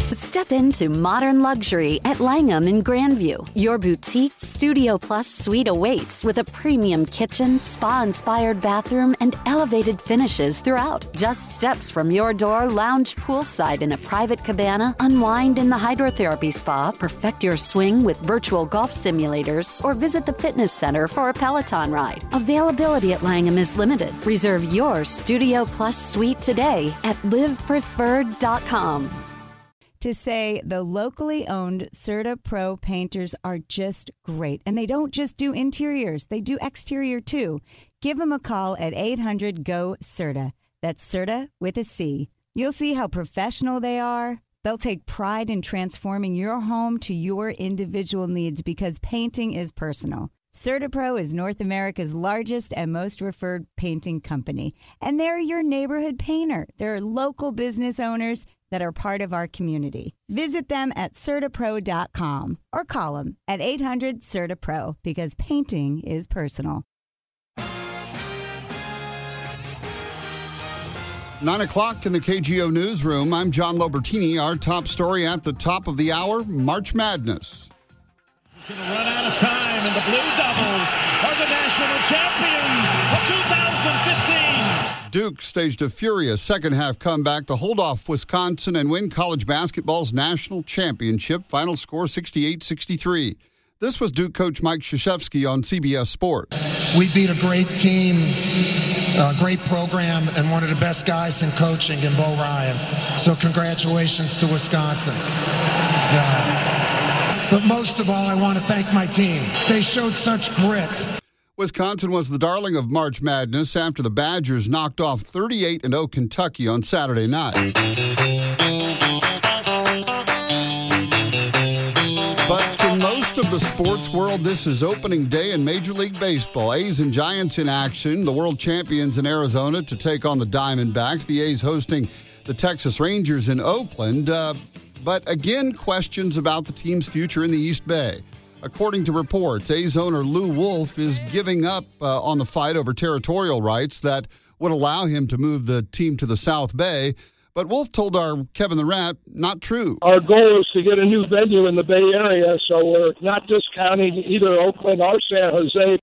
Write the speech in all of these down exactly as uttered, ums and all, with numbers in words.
Step into modern luxury at Langham in Grandview. Your boutique Studio Plus suite awaits with a premium kitchen, spa-inspired bathroom, and elevated finishes throughout. Just steps from your door, lounge poolside in a private cabana, unwind in the hydrotherapy spa, perfect your swing with virtual golf simulators, or visit the fitness center for a Peloton ride. Availability at Langham is limited. Reserve your Studio Plus suite today at live preferred dot com. To say the locally owned Serta Pro painters are just great. And they don't just do interiors, they do exterior too. Give them a call at eight hundred G O Serta. That's Serta with a C. You'll see how professional they are. They'll take pride in transforming your home to your individual needs because painting is personal. Serta Pro is North America's largest and most referred painting company. And they're your neighborhood painter. They're local business owners that are part of our community. Visit them at serta pro dot com or call them at eight hundred Serta Pro because painting is personal. Nine o'clock in the K G O newsroom. I'm John Lobertini. Our top story at the top of the hour, March Madness. Going to run out of time, and the Blue Devils are the national champions of two thousand fifteen. Duke staged a furious second-half comeback to hold off Wisconsin and win college basketball's national championship. Final score sixty-eight sixty-three. This was Duke coach Mike Krzyzewski on C B S Sports. We beat a great team, a great program, and one of the best guys in coaching in Bo Ryan. So congratulations to Wisconsin. Yeah. But most of all, I want to thank my team. They showed such grit. Wisconsin was the darling of March Madness after the Badgers knocked off thirty-eight and oh Kentucky on Saturday night. But to most of the sports world, this is opening day in Major League Baseball. A's and Giants in action. The world champions in Arizona to take on the Diamondbacks. The A's hosting the Texas Rangers in Oakland. Uh, but again, questions about the team's future in the East Bay. According to reports, A's owner Lou Wolff is giving up uh, on the fight over territorial rights that would allow him to move the team to the South Bay. But Wolff told our Kevin the Rat, not true. Our goal is to get a new venue in the Bay Area, so we're not discounting either Oakland or San Jose.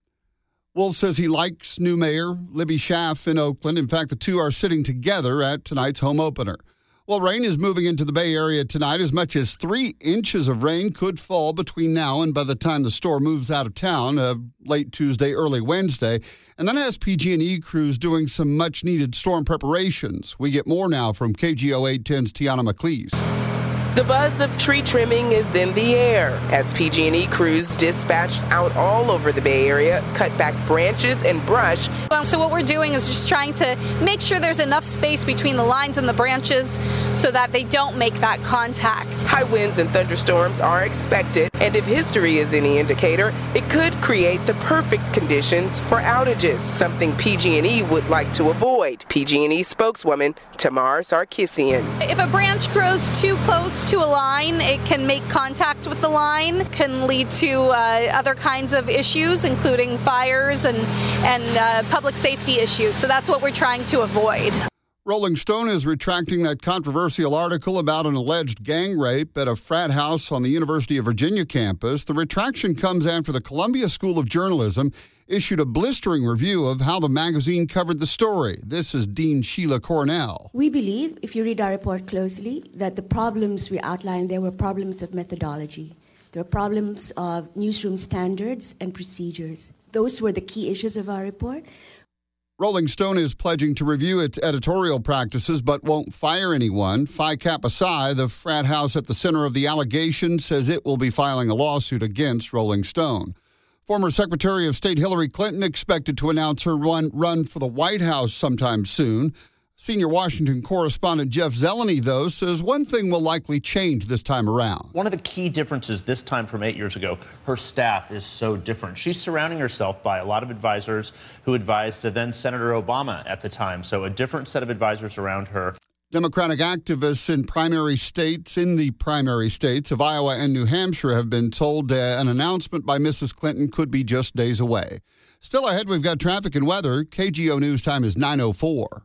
Wolff says he likes new mayor Libby Schaaf in Oakland. In fact, the two are sitting together at tonight's home opener. Well, rain is moving into the Bay Area tonight. As much as three inches of rain could fall between now and by the time the store moves out of town, uh, late Tuesday, early Wednesday. And then has P G and E crews doing some much-needed storm preparations. We get more now from K G O eight ten's Tiana McLeese. The buzz of tree trimming is in the air as P G and E crews dispatched out all over the Bay Area cut back branches and brush. Well, so what we're doing is just trying to make sure there's enough space between the lines and the branches so that they don't make that contact. High winds and thunderstorms are expected, and if history is any indicator, it could create the perfect conditions for outages, something P G and E would like to avoid. P G and E spokeswoman Tamar Sarkisian. If a branch grows too close to a line, it can make contact with the line, can lead to uh, other kinds of issues, including fires and, and uh, public safety issues. So that's what we're trying to avoid. Rolling Stone is retracting that controversial article about an alleged gang rape at a frat house on the University of Virginia campus. The retraction comes after the Columbia School of Journalism issued a blistering review of how the magazine covered the story. This is Dean Sheila Cornell. We believe, if you read our report closely, that the problems we outlined there were problems of methodology. There were problems of newsroom standards and procedures. Those were the key issues of our report. Rolling Stone is pledging to review its editorial practices but won't fire anyone. Phi Kappa Psi, the frat house at the center of the allegation, says it will be filing a lawsuit against Rolling Stone. Former Secretary of State Hillary Clinton expected to announce her run, run for the White House sometime soon. Senior Washington correspondent Jeff Zeleny, though, says one thing will likely change this time around. One of the key differences this time from eight years ago, her staff is so different. She's surrounding herself by a lot of advisors who advised then Senator Obama at the time. So a different set of advisors around her. Democratic activists in primary states, in the primary states of Iowa and New Hampshire have been told uh, an announcement by Missus Clinton could be just days away. Still ahead, we've got traffic and weather. K G O News time is nine oh four.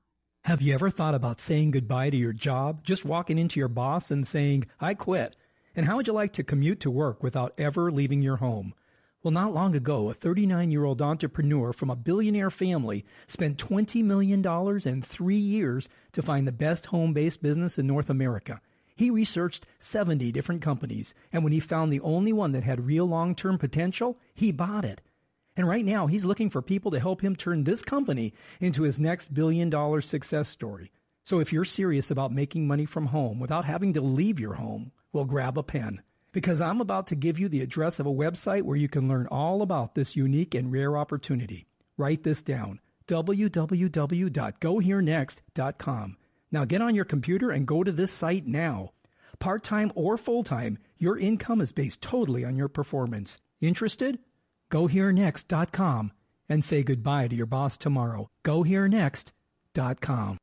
Have you ever thought about saying goodbye to your job, just walking into your boss and saying, I quit? And how would you like to commute to work without ever leaving your home? Well, not long ago, a thirty-nine-year-old entrepreneur from a billionaire family spent twenty million dollars in three years to find the best home-based business in North America. He researched seventy different companies, and when he found the only one that had real long-term potential, he bought it. And right now, he's looking for people to help him turn this company into his next billion-dollar success story. So if you're serious about making money from home without having to leave your home, well, grab a pen. Because I'm about to give you the address of a website where you can learn all about this unique and rare opportunity. Write this down, w w w dot go here next dot com. Now get on your computer and go to this site now. Part-time or full-time, your income is based totally on your performance. Interested? go here next dot com and say goodbye to your boss tomorrow. go here next dot com.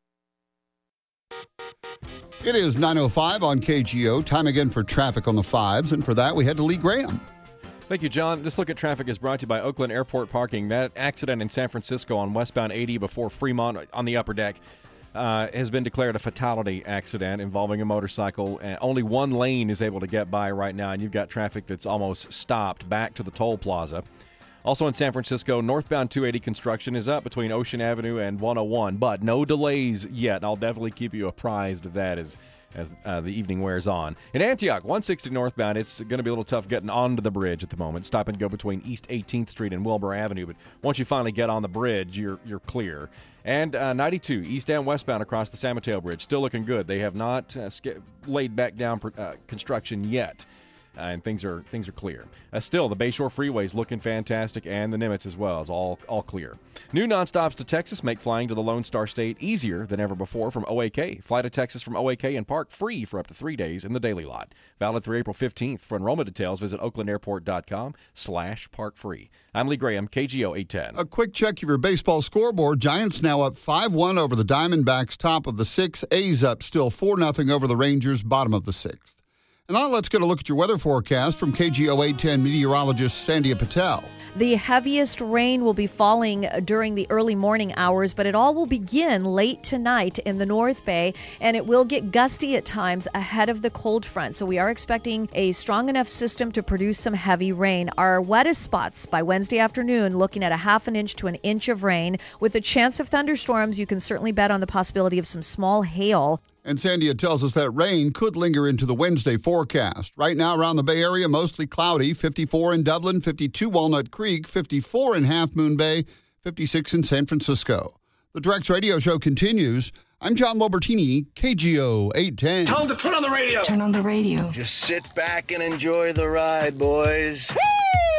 It is nine oh five on K G O. Time again for traffic on the fives, and for that we head to Lee Graham. Thank you, John. This look at traffic is brought to you by Oakland Airport Parking. That accident in San Francisco on westbound eighty before Fremont on the upper deck uh, has been declared a fatality accident involving a motorcycle. And only one lane is able to get by right now, and you've got traffic that's almost stopped back to the toll plaza. Also in San Francisco, northbound two eighty construction is up between Ocean Avenue and one oh one, but no delays yet. I'll definitely keep you apprised of that as as uh, the evening wears on. In Antioch, one sixty northbound, it's going to be a little tough getting onto the bridge at the moment. Stop and go between East eighteenth Street and Wilbur Avenue, but once you finally get on the bridge, you're you're clear. And uh, ninety-two, east and westbound across the San Mateo Bridge, still looking good. They have not uh, sk- laid back down uh, construction yet. Uh, and things are things are clear. Uh, still, the Bayshore Freeway is looking fantastic, and the Nimitz as well is all all clear. New nonstops to Texas make flying to the Lone Star State easier than ever before from O A K. Fly to Texas from O A K and park free for up to three days in the daily lot. Valid through April fifteenth. For enrollment details, visit oaklandairport.com slash park free. I'm Lee Graham, K G O eight ten. A quick check of your baseball scoreboard. Giants now up five one over the Diamondbacks, top of the sixth. A's up still four nothing over the Rangers, bottom of the sixth. And now let's get a look at your weather forecast from K G O eight ten meteorologist Sandhya Patel. The heaviest rain will be falling during the early morning hours, but it all will begin late tonight in the North Bay, and it will get gusty at times ahead of the cold front. So we are expecting a strong enough system to produce some heavy rain. Our wettest spots by Wednesday afternoon, looking at a half an inch to an inch of rain. With a chance of thunderstorms, you can certainly bet on the possibility of some small hail. And Sandhya tells us that rain could linger into the Wednesday forecast. Right now around the Bay Area, mostly cloudy, fifty-four in Dublin, fifty-two Walnut Creek, fifty-four in Half Moon Bay, fifty-six in San Francisco. The Drex Radio Show continues. I'm John Lobertini, K G O eight ten. Tell them to put on the radio. Turn on the radio. Just sit back and enjoy the ride, boys. Woo!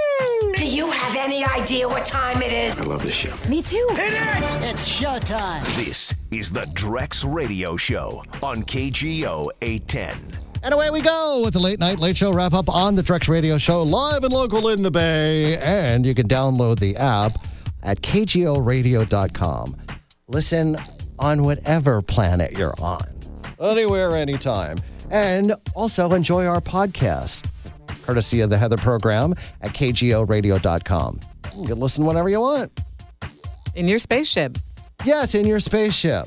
Do you have any idea what time it is? I love this show. Me too. Hit it! It's showtime. This is the Drex Radio Show on K G O eight ten. And away we go with the Late Night Late Show wrap-up on the Drex Radio Show, live and local in the Bay. And you can download the app at k g o radio dot com. Listen on whatever planet you're on, anywhere, anytime. And also enjoy our podcast, courtesy of the Heather program at k g o radio dot com. You can listen whenever you want. In your spaceship. Yes, in your spaceship.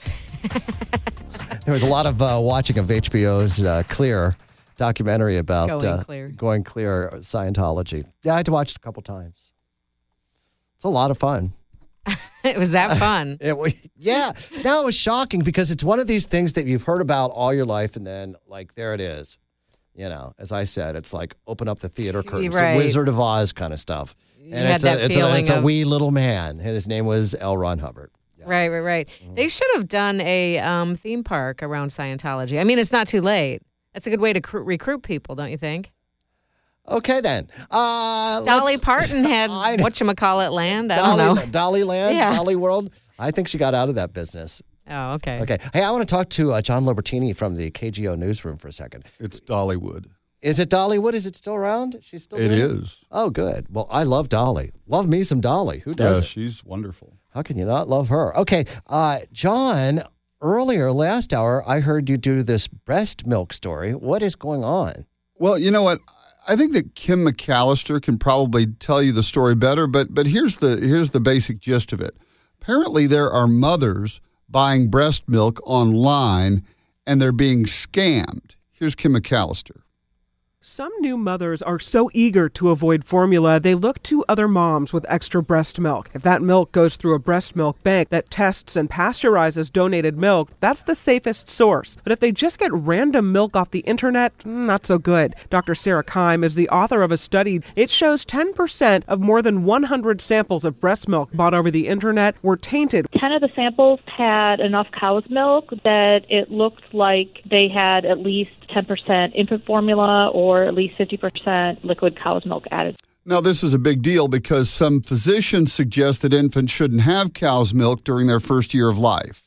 There was a lot of uh, watching of H B O's uh, Clear documentary about Going uh, Clear. Going Clear Scientology. Yeah, I had to watch it a couple times. It's a lot of fun. It was that fun. it was, yeah. Now it was shocking because it's one of these things that you've heard about all your life, and then, like, there it is. You know, as I said, it's like open up the theater curtains, right. Wizard of Oz kind of stuff. You and had it's, that a, it's, feeling a, it's a of- wee little man. His name was L. Ron Hubbard. Right, right, right. Mm-hmm. They should have done a um, theme park around Scientology. I mean, it's not too late. That's a good way to cr- recruit people, don't you think? Okay, then. Uh, Dolly let's- Parton had I know. whatchamacallit land. I Dolly, don't know. Dolly Land, Yeah. Dolly World. I think she got out of that business. Oh, okay. Okay. Hey, I want to talk to uh, John Lobertini from the K G O newsroom for a second. It's Dollywood. Is it Dollywood? Is it still around? She's still It doing is. Oh, good. Well, I love Dolly. Love me some Dolly. Who Yeah, doesn't? she's wonderful. How can you not love her? Okay, uh, John, earlier last hour, I heard you do this breast milk story. What is going on? Well, you know what? I think that Kim McAllister can probably tell you the story better, but but here's the here's the basic gist of it. Apparently, there are mothers buying breast milk online, and they're being scammed. Here's Kim McAllister. Some new mothers are so eager to avoid formula, they look to other moms with extra breast milk. If that milk goes through a breast milk bank that tests and pasteurizes donated milk, that's the safest source. But if they just get random milk off the internet, not so good. Doctor Sarah Keim is the author of a study. It shows ten percent of more than one hundred samples of breast milk bought over the internet were tainted. ten of the samples had enough cow's milk that it looked like they had at least ten percent infant formula or at least fifty percent liquid cow's milk added. Now, this is a big deal because some physicians suggest that infants shouldn't have cow's milk during their first year of life.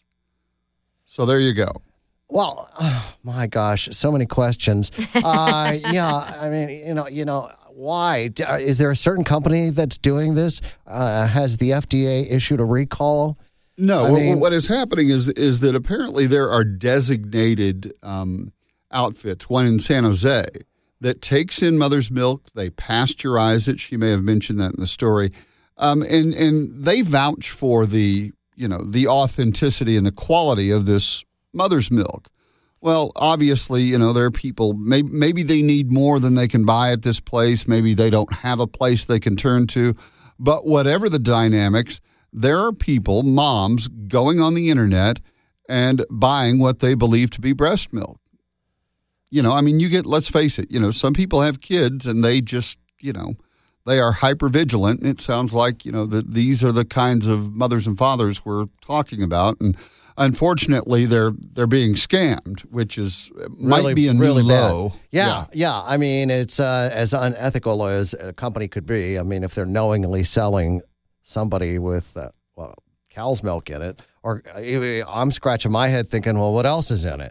So there you go. Well, oh my gosh, so many questions. Uh, yeah, I mean, you know, you know, why? Is there a certain company that's doing this? Uh, has the F D A issued a recall? No, I what, mean, what is happening is is that apparently there are designated um, outfits, one in San Jose, that takes in mother's milk. They pasteurize it. She may have mentioned that in the story. Um, and, and they vouch for the, you know, the authenticity and the quality of this mother's milk. Well, obviously, you know, there are people, maybe, maybe they need more than they can buy at this place. Maybe they don't have a place they can turn to. But whatever the dynamics, there are people, moms, going on the internet and buying what they believe to be breast milk. You know, I mean, you get, let's face it, you know, some people have kids and they just, you know, they are hyper vigilant. And it sounds like, you know, that these are the kinds of mothers and fathers we're talking about. And unfortunately, they're they're being scammed, which is might really, be a new really low. Bad. Yeah, yeah, yeah. I mean, it's uh, as unethical as a company could be. I mean, if they're knowingly selling somebody with, uh, well, cow's milk in it, or uh, I'm scratching my head thinking, well, what else is in it?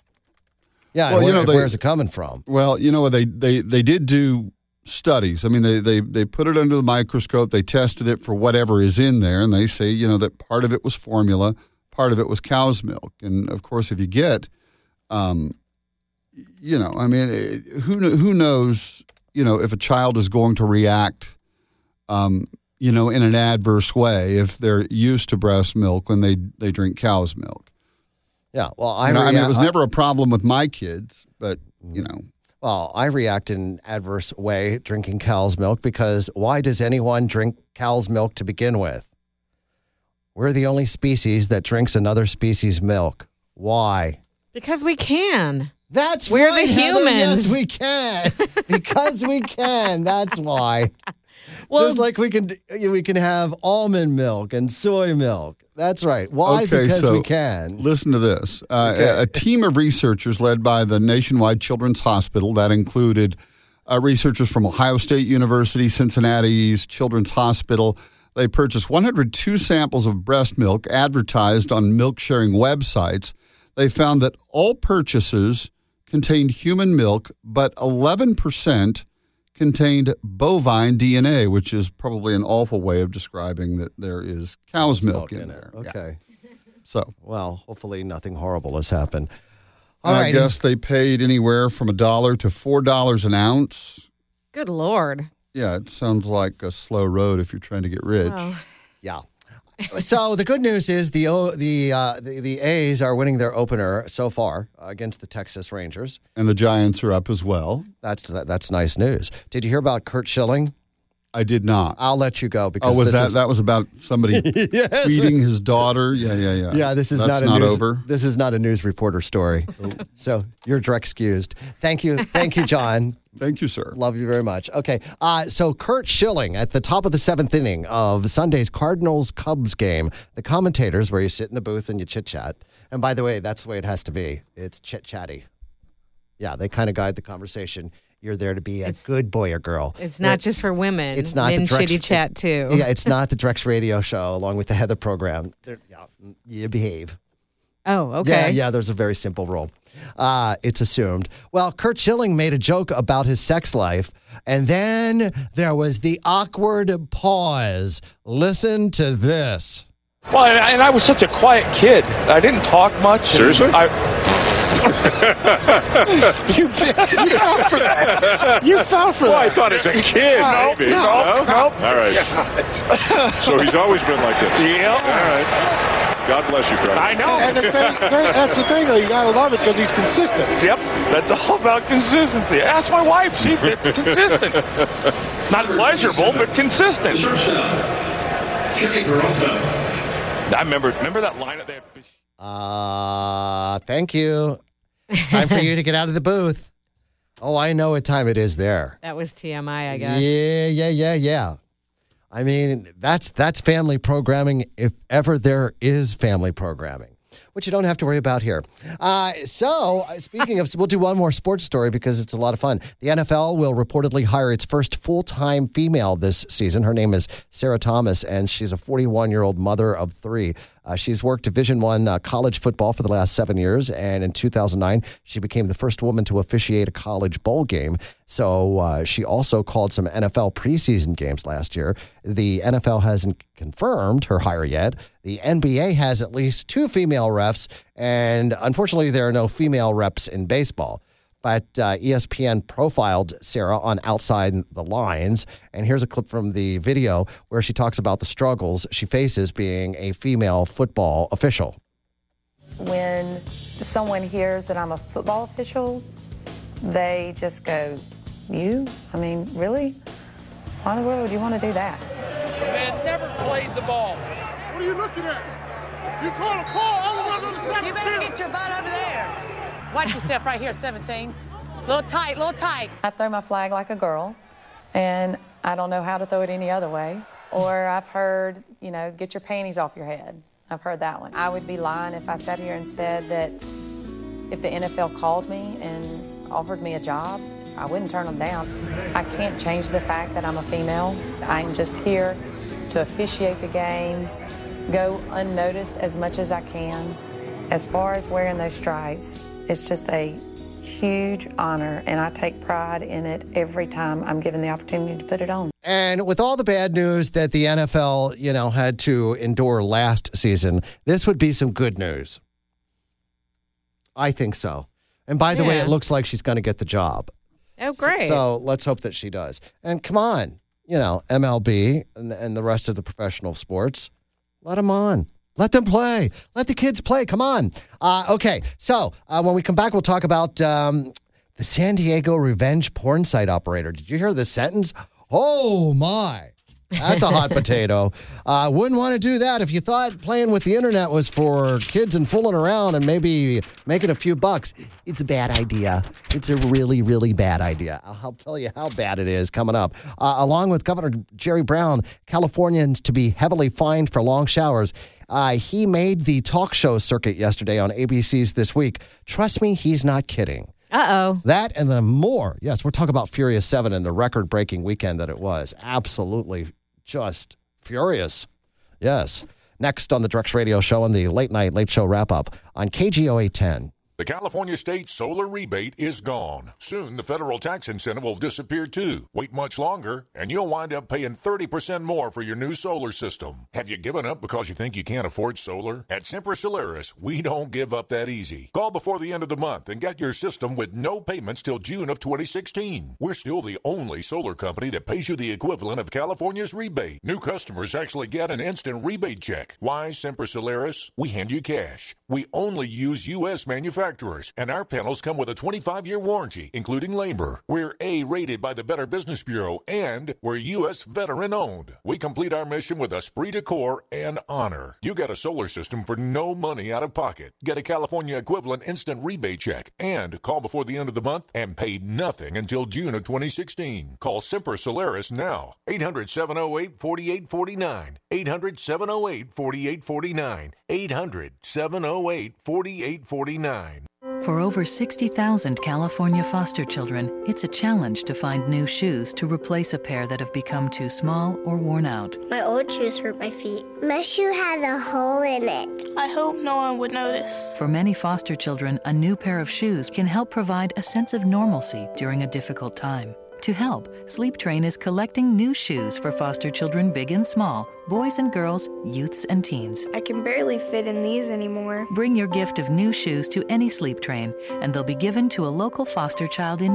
Yeah, well, and where, you know, they, where's it coming from? Well, you know, they, they, they did do studies. I mean, they, they, they put it under the microscope. They tested it for whatever is in there, and they say, you know, that part of it was formula, part of it was cow's milk. And, of course, if you get, um, you know, I mean, who who knows, you know, if a child is going to react, um, you know, in an adverse way if they're used to breast milk when they, they drink cow's milk. Yeah, well, I, you know, rea- I mean, it was I, never a problem with my kids, but, you know. Well, I react in an adverse way drinking cow's milk because why does anyone drink cow's milk to begin with? We're the only species that drinks another species' milk. Why? Because we can. That's We're right, the Heather. humans. Yes, we can. Because we can. That's why. Well, Just like we can we can have almond milk and soy milk. That's right. Why? Okay, because so we can. Listen to this. Uh, Okay. a, a team of researchers led by the Nationwide Children's Hospital, that included uh, researchers from Ohio State University, Cincinnati's Children's Hospital. They purchased one hundred two samples of breast milk advertised on milk-sharing websites. They found that all purchases contained human milk, but eleven percent contained bovine D N A, which is probably an awful way of describing that there is cow's milk, milk in, in there. Okay. Yeah. So, well, hopefully nothing horrible has happened. All right. I guess they paid anywhere from a dollar to four dollars an ounce. Good Lord. Yeah, it sounds like a slow road if you're trying to get rich. Oh. Yeah. So the good news is the o, the, uh, the the A's are winning their opener so far uh, against the Texas Rangers, and the Giants are up as well. That's that, that's nice news. Did you hear about Curt Schilling? I did not. I'll let you go because oh, was this that is, that was about somebody yes. tweeting his daughter? Yeah, yeah, yeah. Yeah, this is That's not a not news, over. This is not a news reporter story. So you're direct excused. Thank you, thank you, John. Thank you, sir. Love you very much. Okay, uh, so Curt Schilling at the top of the seventh inning of Sunday's Cardinals-Cubs game. The commentators, where you sit in the booth and you chit-chat. And by the way, that's the way it has to be. It's chit-chatty. Yeah, they kind of guide the conversation. You're there to be a it's, good boy or girl. It's not it's, just for women. It's not Men the Drex, shitty chat, too. Yeah, it's not the Drex radio show along with the Heather program. They're, yeah, you behave. Oh, okay. Yeah, yeah, there's a very simple rule. Uh, it's assumed. Well, Curt Schilling made a joke about his sex life, and then there was the awkward pause. Listen to this. Well, and I, and I was such a quiet kid. I didn't talk much. Seriously? I, you, you fell for that. You fell for well, that. I thought as a kid, no, maybe. No, no, no. All right. So he's always been like this. Yeah. All right. God bless you, brother. I know. And the thing, that's the thing, though. You got to love it because he's consistent. Yep, that's all about consistency. Ask my wife. She, it's consistent. Not pleasurable, but consistent. I remember, remember that line at that. Uh, thank you. Time for you to get out of the booth. Oh, I know what time it is there. That was T M I, I guess. Yeah, yeah, yeah, yeah. I mean, that's that's family programming if ever there is family programming, which you don't have to worry about here. Uh, so, speaking of, we'll do one more sports story because it's a lot of fun. The N F L will reportedly hire its first full-time female this season. Her name is Sarah Thomas, and she's a forty-one-year-old mother of three. Uh, she's worked Division One uh, college football for the last seven years, and in two thousand nine, she became the first woman to officiate a college bowl game. So uh, she also called some N F L preseason games last year. The N F L hasn't confirmed her hire yet. The N B A has at least two female refs, and unfortunately, there are no female reps in baseball. But uh, E S P N profiled Sarah on Outside the Lines, and here's a clip from the video where she talks about the struggles she faces being a female football official. When someone hears that I'm a football official, they just go, you? I mean, really? Why in the world would you want to do that? The man never played the ball. What are you looking at? You call a call all the way on the center. You better get your butt over there. Watch yourself right here, seventeen. Little tight, little tight. I throw my flag like a girl, and I don't know how to throw it any other way. Or I've heard, you know, get your panties off your head. I've heard that one. I would be lying if I sat here and said that if the N F L called me and offered me a job, I wouldn't turn them down. I can't change the fact that I'm a female. I'm just here to officiate the game, go unnoticed as much as I can. As far as wearing those stripes, it's just a huge honor, and I take pride in it every time I'm given the opportunity to put it on. And with all the bad news that the N F L, you know, had to endure last season, this would be some good news. I think so. And by the Yeah. way, it looks like she's going to get the job. Oh, great. So let's hope that she does. And come on, you know, M L B and, and the rest of the professional sports, let them on. Let them play. Let the kids play. Come on. Uh, okay, so uh, when we come back, we'll talk about um, the San Diego revenge porn site operator. Did you hear this sentence? Oh, my. That's a hot potato. Uh, wouldn't want to do that if you thought playing with the internet was for kids and fooling around and maybe making a few bucks. It's a bad idea. It's a really, really bad idea. I'll tell you how bad it is coming up. Uh, along with Governor Jerry Brown, Californians to be heavily fined for long showers. Uh, he made the talk show circuit yesterday on A B C's This Week. Trust me, he's not kidding. Uh-oh. That and then more. Yes, we're talking about Furious seven and the record-breaking weekend that it was. Absolutely just furious. Yes. Next on the Drex Radio Show and the Late Night Late Show Wrap-Up on K G O eight ten. The California State Solar Rebate is gone. Soon, the federal tax incentive will disappear, too. Wait much longer, and you'll wind up paying thirty percent more for your new solar system. Have you given up because you think you can't afford solar? At Semper Solaris, we don't give up that easy. Call before the end of the month and get your system with no payments till June of twenty sixteen. We're still the only solar company that pays you the equivalent of California's rebate. New customers actually get an instant rebate check. Why Semper Solaris? We hand you cash. We only use U S manufacturers. And our panels come with a twenty-five year warranty, including labor. We're A-rated by the Better Business Bureau, and we're U S veteran-owned. We complete our mission with esprit de corps and honor. You get a solar system for no money out of pocket. Get a California equivalent instant rebate check, and call before the end of the month and pay nothing until June of twenty sixteen. Call Semper Solaris now. eight hundred, seven oh eight, four eight four nine. eight hundred, seven oh eight, four eight four nine. eight hundred, seven oh eight, four eight four nine. For over sixty thousand California foster children, it's a challenge to find new shoes to replace a pair that have become too small or worn out. My old shoes hurt my feet. My shoe has a hole in it. I hope no one would notice. For many foster children, a new pair of shoes can help provide a sense of normalcy during a difficult time. To help, Sleep Train is collecting new shoes for foster children big and small, boys and girls, youths and teens. I can barely fit in these anymore. Bring your gift of new shoes to any Sleep Train, and they'll be given to a local foster child in need.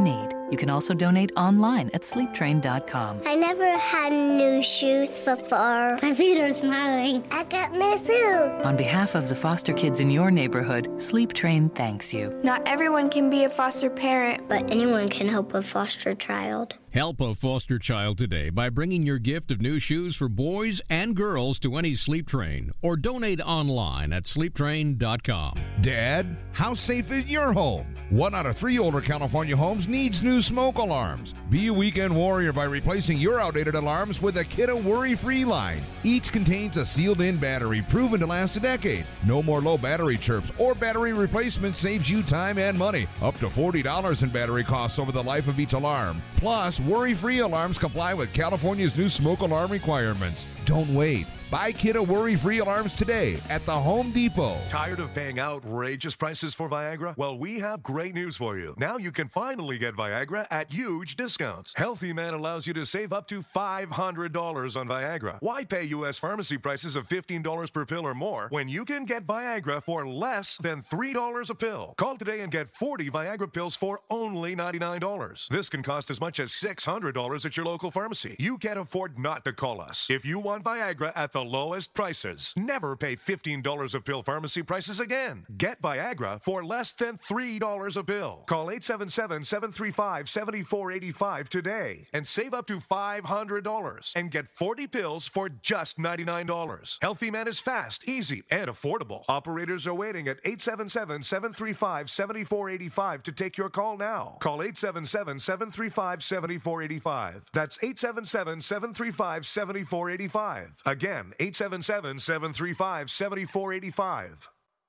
You can also donate online at sleep train dot com. I never had new shoes before. My feet are smiling. I got new shoes. On behalf of the foster kids in your neighborhood, Sleep Train thanks you. Not everyone can be a foster parent, but anyone can help a foster child. Help a foster child today by bringing your gift of new shoes for boys and girls to any Sleep Train, or donate online at sleep train dot com. Dad, how safe is your home? One out of three older California homes needs new smoke alarms. Be a weekend warrior by replacing your outdated alarms with a Kidde worry-free line. Each contains a sealed-in battery proven to last a decade. No more low battery chirps or battery replacement saves you time and money. Up to forty dollars in battery costs over the life of each alarm. Plus, worry-free alarms comply with California's new smoke alarm requirements. Don't wait. Buy Kidde worry-free alarms today at the Home Depot. Tired of paying outrageous prices for Viagra? Well, we have great news for you. Now you can finally get Viagra at huge discounts. Healthy Man allows you to save up to five hundred dollars on Viagra. Why pay U S pharmacy prices of fifteen dollars per pill or more when you can get Viagra for less than three dollars a pill? Call today and get forty Viagra pills for only ninety-nine dollars. This can cost as much as six hundred dollars at your local pharmacy. You can't afford not to call us. If you want Viagra at the lowest prices, never pay fifteen dollars a pill pharmacy prices again. Get Viagra for less than three dollars a pill. Call eight seven seven, seven three five, seven four eight five today and save up to five hundred dollars and get forty pills for just ninety-nine dollars. Healthy Man is fast, easy, and affordable. Operators are waiting at eight seven seven, seven three five, seven four eight five to take your call now. Call eight seven seven, seven three five, seven four eight five. That's eight seven seven, seven three five, seven four eight five. Again, eight seven seven, seven three five, seven four eight five.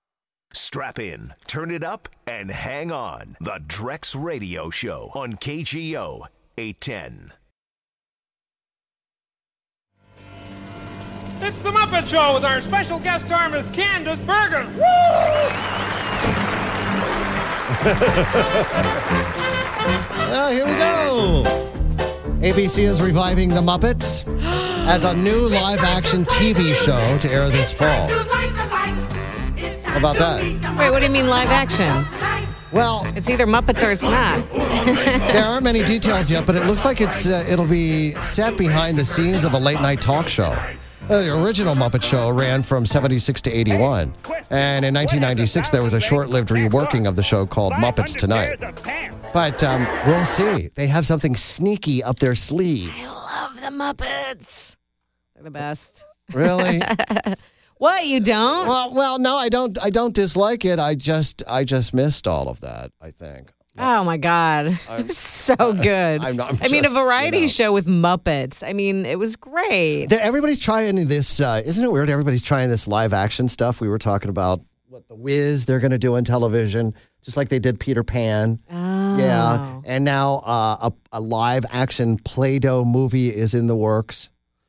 Strap in, turn it up, and hang on. The Drex Radio Show on K G O eight ten. It's the Muppet Show with our special guest star, Miss Candace Bergen. Woo! Well, here we go. A B C is reviving The Muppets as a new live-action T V show to air this fall. How about that? Wait, what do you mean live action? Well, it's either Muppets or it's not. There aren't many details yet, but it looks like it's uh, it'll be set behind the scenes of a late-night talk show. Uh, the original Muppet Show ran from seventy-six to eighty-one. And in nineteen ninety-six, there was a short-lived reworking of the show called Muppets Tonight. But um, we'll see. They have something sneaky up their sleeves. I love the Muppets. They're the best. Really? What, you don't? Well, well, no, I don't. I don't dislike it. I just, I just missed all of that, I think. Oh, my God. So good. I'm not, I'm I mean, a just, variety you know. show with Muppets. I mean, it was great. There- Everybody's trying this. Uh, isn't it weird? Everybody's trying this live action stuff. We were talking about what the Wiz they're going to do on television, just like they did Peter Pan. Oh. Yeah. And now uh, a, a live action Play-Doh movie is in the works.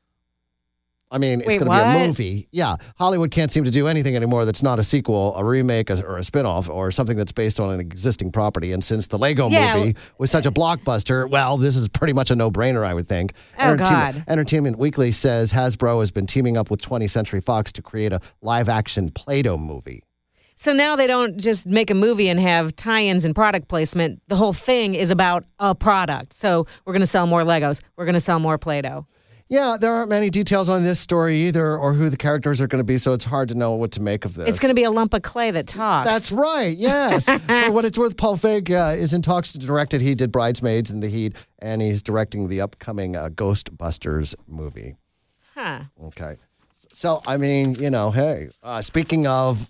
I mean, it's Wait, going to be a what? movie. Yeah. Hollywood can't seem to do anything anymore that's not a sequel, a remake, or a spinoff, or something that's based on an existing property. And since the Lego Yeah. movie was such a blockbuster, well, this is pretty much a no-brainer, I would think. Oh, Entertainment, God. Entertainment Weekly says Hasbro has been teaming up with twentieth Century Fox to create a live-action Play-Doh movie. So now they don't just make a movie and have tie-ins and product placement. The whole thing is about a product. So we're going to sell more Legos. We're going to sell more Play-Doh. Yeah, there aren't many details on this story either, or who the characters are going to be, so it's hard to know what to make of this. It's going to be a lump of clay that talks. That's right, yes. For what it's worth, Paul Feig uh, is in talks to direct it. He did Bridesmaids and The Heat, and he's directing the upcoming uh, Ghostbusters movie. Huh. Okay. So, I mean, you know, hey, uh, speaking of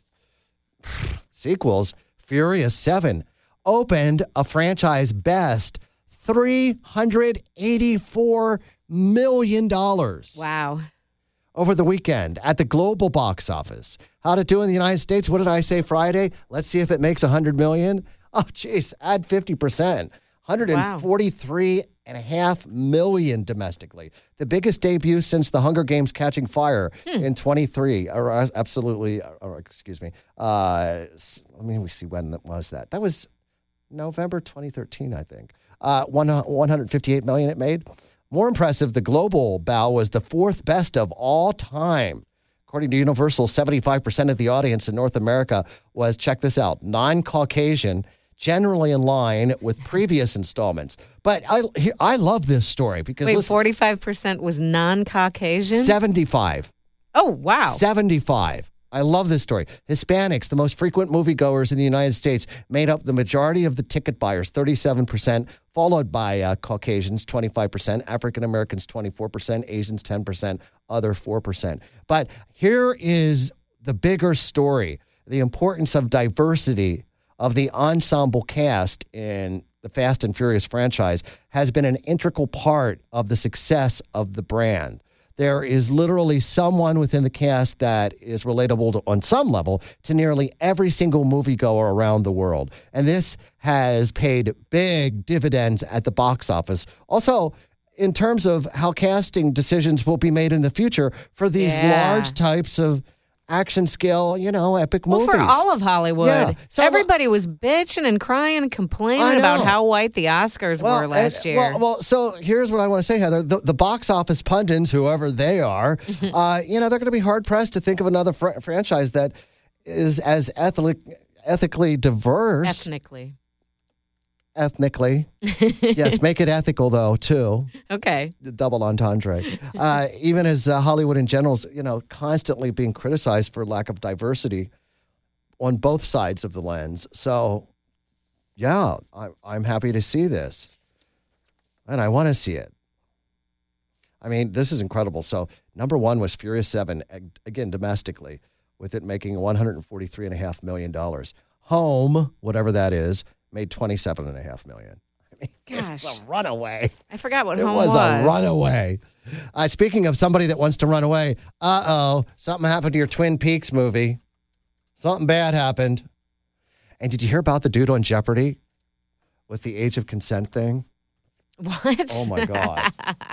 sequels, Furious seven opened a franchise best three hundred eighty-four million dollars. Wow. Over the weekend at the global box office. How'd it do in the United States? What did I say Friday? Let's see if it makes one hundred million dollars. Oh, geez, add fifty percent. one hundred forty-three and a half million domestically. The biggest debut since The Hunger Games Catching Fire hmm. in twenty-three. Or, uh, absolutely, or, excuse me. Uh, let me see when that was that. That was November twenty thirteen, I think. Uh, one hundred fifty-eight million it made. More impressive, the global bow was the fourth best of all time. According to Universal, seventy-five percent of the audience in North America was, check this out, non-Caucasian, generally in line with previous installments. But I I love this story because Wait, listen, forty-five percent was non-Caucasian? seventy-five. Oh, wow. seventy-five. I love this story. Hispanics, the most frequent moviegoers in the United States, made up the majority of the ticket buyers, thirty-seven percent, followed by uh, Caucasians, twenty-five percent, African Americans, twenty-four percent, Asians, ten percent, other four percent. But here is the bigger story, the importance of diversity of the ensemble cast in the Fast and Furious franchise has been an integral part of the success of the brand. There is literally someone within the cast that is relatable to, on some level to nearly every single moviegoer around the world. And this has paid big dividends at the box office. Also, in terms of how casting decisions will be made in the future for these Yeah. large types of action scale, you know, epic Well, movies. for all of Hollywood, Yeah. So, everybody was bitching and crying and I complaining about know. how white the Oscars were last and- year. Well, well, so here's what I want to say, Heather. The, the box office pundits, whoever they are, uh, you know, they're going to be hard-pressed to think of another fr- franchise that is as ethically, ethically diverse. Ethnically. Ethnically. Yes, make it ethical, though, too. Okay. The double entendre. Uh, even as uh, Hollywood in general is, you know, constantly being criticized for lack of diversity on both sides of the lens. So, yeah, I, I'm happy to see this. And I want to see it. I mean, this is incredible. So, number one was Furious seven, ag- again, domestically, with it making one hundred forty-three point five million dollars. Home, whatever that is, made twenty-seven point five million dollars. Gosh. It's a runaway. I forgot what It home was, was. a runaway. Uh, speaking of somebody that wants to run away, uh-oh, something happened to your Twin Peaks movie. Something bad happened. And did you hear about the dude on Jeopardy with the age of consent thing? What? Oh, my God.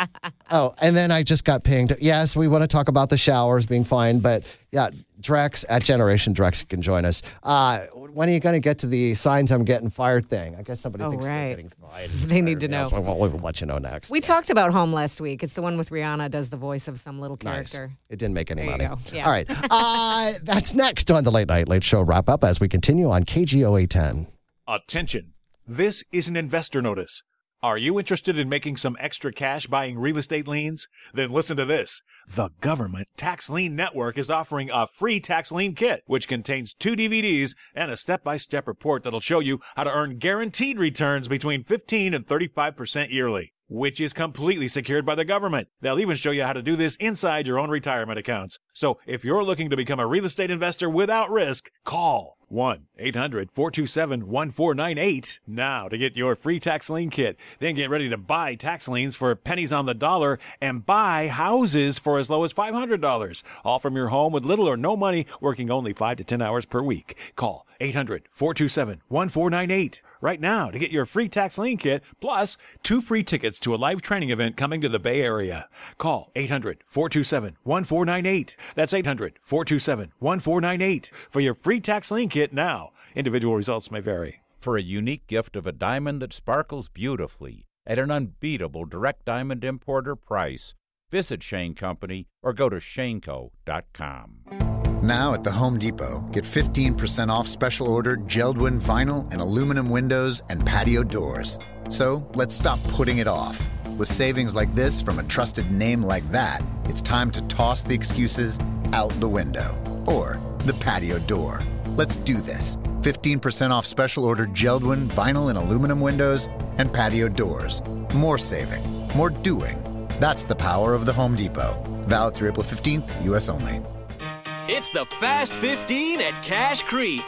Oh, and then I just got pinged. Yes, we want to talk about the showers being fine, but yeah, Drex at Generation Drex can join us. Uh, when are you going to get to the signs I'm getting fired thing? I guess somebody Oh, thinks right. they're getting fired. They need to know. We'll, we'll let you know next. We talked about Home last week. It's the one with Rihanna does the voice of some little Nice. character. It didn't make any There you money. go. Yeah. All right. Uh, that's next on the Late Night Late Show wrap up as we continue on K G O eight ten. Attention. This is an investor notice. Are you interested in making some extra cash buying real estate liens? Then listen to this. The Government Tax Lien Network is offering a free tax lien kit, which contains two D V Ds and a step-by-step report that'll show you how to earn guaranteed returns between fifteen and thirty-five percent yearly, which is completely secured by the government. They'll even show you how to do this inside your own retirement accounts. So if you're looking to become a real estate investor without risk, call one eight hundred four two seven one four nine eight now to get your free tax lien kit. Then get ready to buy tax liens for pennies on the dollar and buy houses for as low as five hundred dollars. All from your home with little or no money, working only five to ten hours per week. Call eight hundred four two seven one four nine eight right now to get your free tax lien kit plus two free tickets to a live training event coming to the Bay Area. Call eight hundred four two seven one four nine eight. That's eight hundred four two seven one four nine eight for your free tax lien kit now. Individual results may vary. For a unique gift of a diamond that sparkles beautifully at an unbeatable direct diamond importer price, visit Shane Company or go to shaneco dot com. Now at the Home Depot, get fifteen percent off special order Geldwin vinyl and aluminum windows and patio doors. So let's stop putting it off. With savings like this from a trusted name like that, it's time to toss the excuses out the window or the patio door. Let's do this. fifteen percent off special order Geldwin vinyl and aluminum windows and patio doors. More saving, more doing. That's the power of the Home Depot. Valid through April fifteenth, U S only. It's the Fast fifteen at Cache Creek.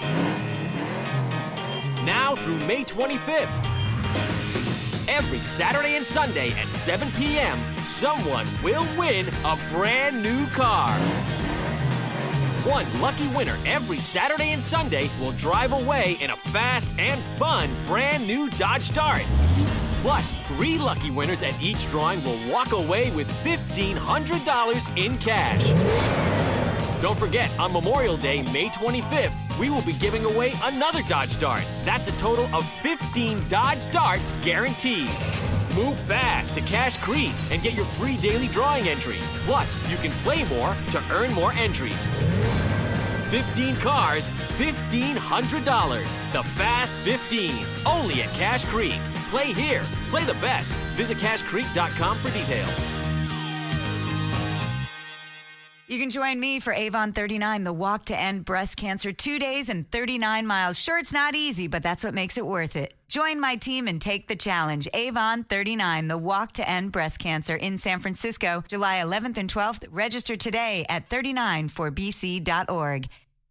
Now through May twenty-fifth. Every Saturday and Sunday at seven p.m., someone will win a brand new car. One lucky winner every Saturday and Sunday will drive away in a fast and fun brand new Dodge Dart. Plus, three lucky winners at each drawing will walk away with fifteen hundred dollars in cash. Don't forget, on Memorial Day, May twenty-fifth, we will be giving away another Dodge Dart. That's a total of fifteen Dodge Darts guaranteed. Move fast to Cache Creek and get your free daily drawing entry. Plus, you can play more to earn more entries. fifteen cars, fifteen hundred dollars. The Fast fifteen, only at Cache Creek. Play here. Play the best. Visit cache creek dot com for details. You can join me for Avon thirty-nine, the walk to end breast cancer, two days and thirty-nine miles. Sure, it's not easy, but that's what makes it worth it. Join my team and take the challenge. Avon thirty-nine, the walk to end breast cancer in San Francisco, July eleventh and twelfth. Register today at thirty-nine four b c dot org.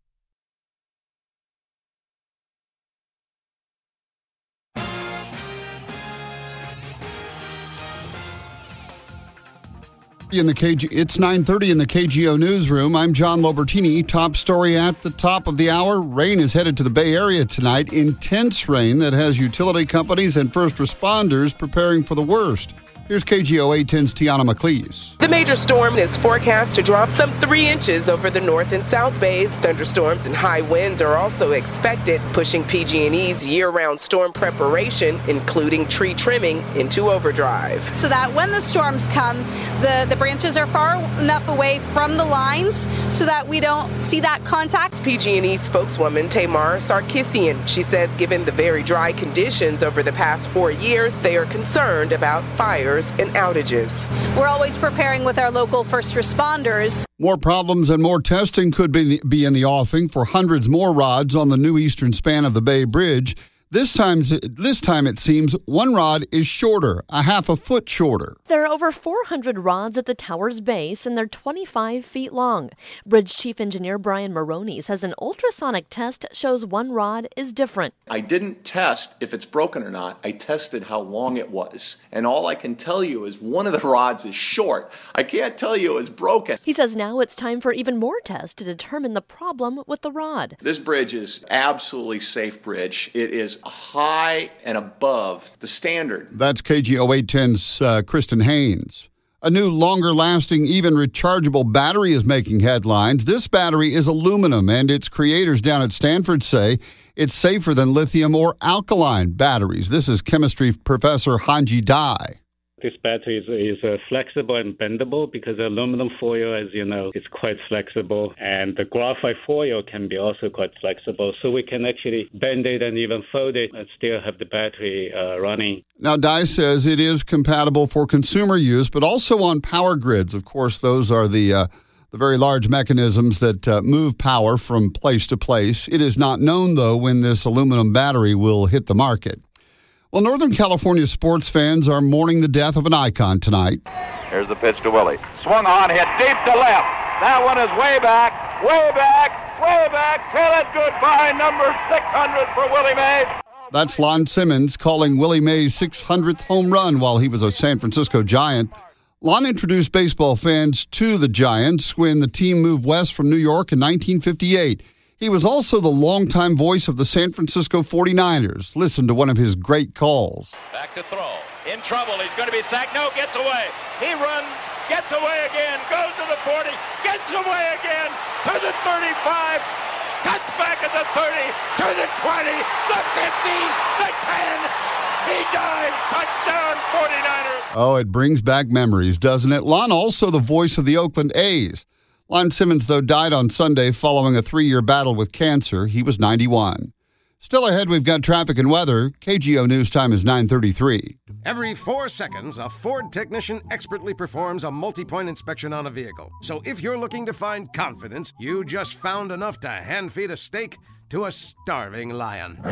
In the K G, it's nine thirty in the K G O newsroom. I'm John Lobertini. Top story at the top of the hour. Rain is headed to the Bay Area tonight. Intense rain that has utility companies and first responders preparing for the worst. Here's K G O eight ten's Tiana McLeese. The major storm is forecast to drop some three inches over the North and South Bays. Thunderstorms and high winds are also expected, pushing P G and E's year-round storm preparation, including tree trimming, into overdrive. So that when the storms come, the, the branches are far enough away from the lines so that we don't see that contact. P G and E spokeswoman Tamar Sarkisian. She says given the very dry conditions over the past four years, they are concerned about fires and outages. We're always preparing with our local first responders. More problems and more testing could be, be in the offing for hundreds more rods on the new eastern span of the Bay Bridge. This time, this time it seems one rod is shorter, a half a foot shorter. There are over four hundred rods at the tower's base, and they're twenty-five feet long. Bridge Chief Engineer Brian Maroney says an ultrasonic test shows one rod is different. I didn't test if it's broken or not. I tested how long it was. And all I can tell you is one of the rods is short. I can't tell you it's broken. He says now it's time for even more tests to determine the problem with the rod. This bridge is absolutely safe bridge. It is high and above the standard. That's K G O eight ten's uh, Kristen Haynes. A new longer-lasting, even rechargeable battery is making headlines. This battery is aluminum, and its creators down at Stanford say it's safer than lithium or alkaline batteries. This is chemistry professor Hanji Dai. This battery is, is uh, flexible and bendable because aluminum foil, as you know, is quite flexible. And the graphite foil can be also quite flexible. So we can actually bend it and even fold it and still have the battery uh, running. Now, Dai says it is compatible for consumer use, but also on power grids. Of course, those are the, uh, the very large mechanisms that uh, move power from place to place. It is not known, though, when this aluminum battery will hit the market. Well, Northern California sports fans are mourning the death of an icon tonight. Here's the pitch to Willie. Swung on, hit deep to left. That one is way back, way back, way back. Till it goodbye, number six hundred for Willie Mays. That's Lon Simmons calling Willie Mays' six hundredth home run while he was a San Francisco Giant. Lon introduced baseball fans to the Giants when the team moved west from New York in nineteen fifty-eight. He was also the longtime voice of the San Francisco forty-niners. Listen to one of his great calls. Back to throw. In trouble. He's going to be sacked. No, gets away. He runs, gets away again, goes to the forty, gets away again, to the thirty-five, cuts back at the thirty, to the twenty, the fifty, the ten. He dives. Touchdown, forty-niners. Oh, it brings back memories, doesn't it? Lon, also the voice of the Oakland A's. Lon Simmons, though, died on Sunday following a three-year battle with cancer. He was ninety-one. Still ahead, we've got traffic and weather. K G O News time is nine thirty-three. Every four seconds, a Ford technician expertly performs a multi-point inspection on a vehicle. So if you're looking to find confidence, you just found enough to hand-feed a steak to a starving lion.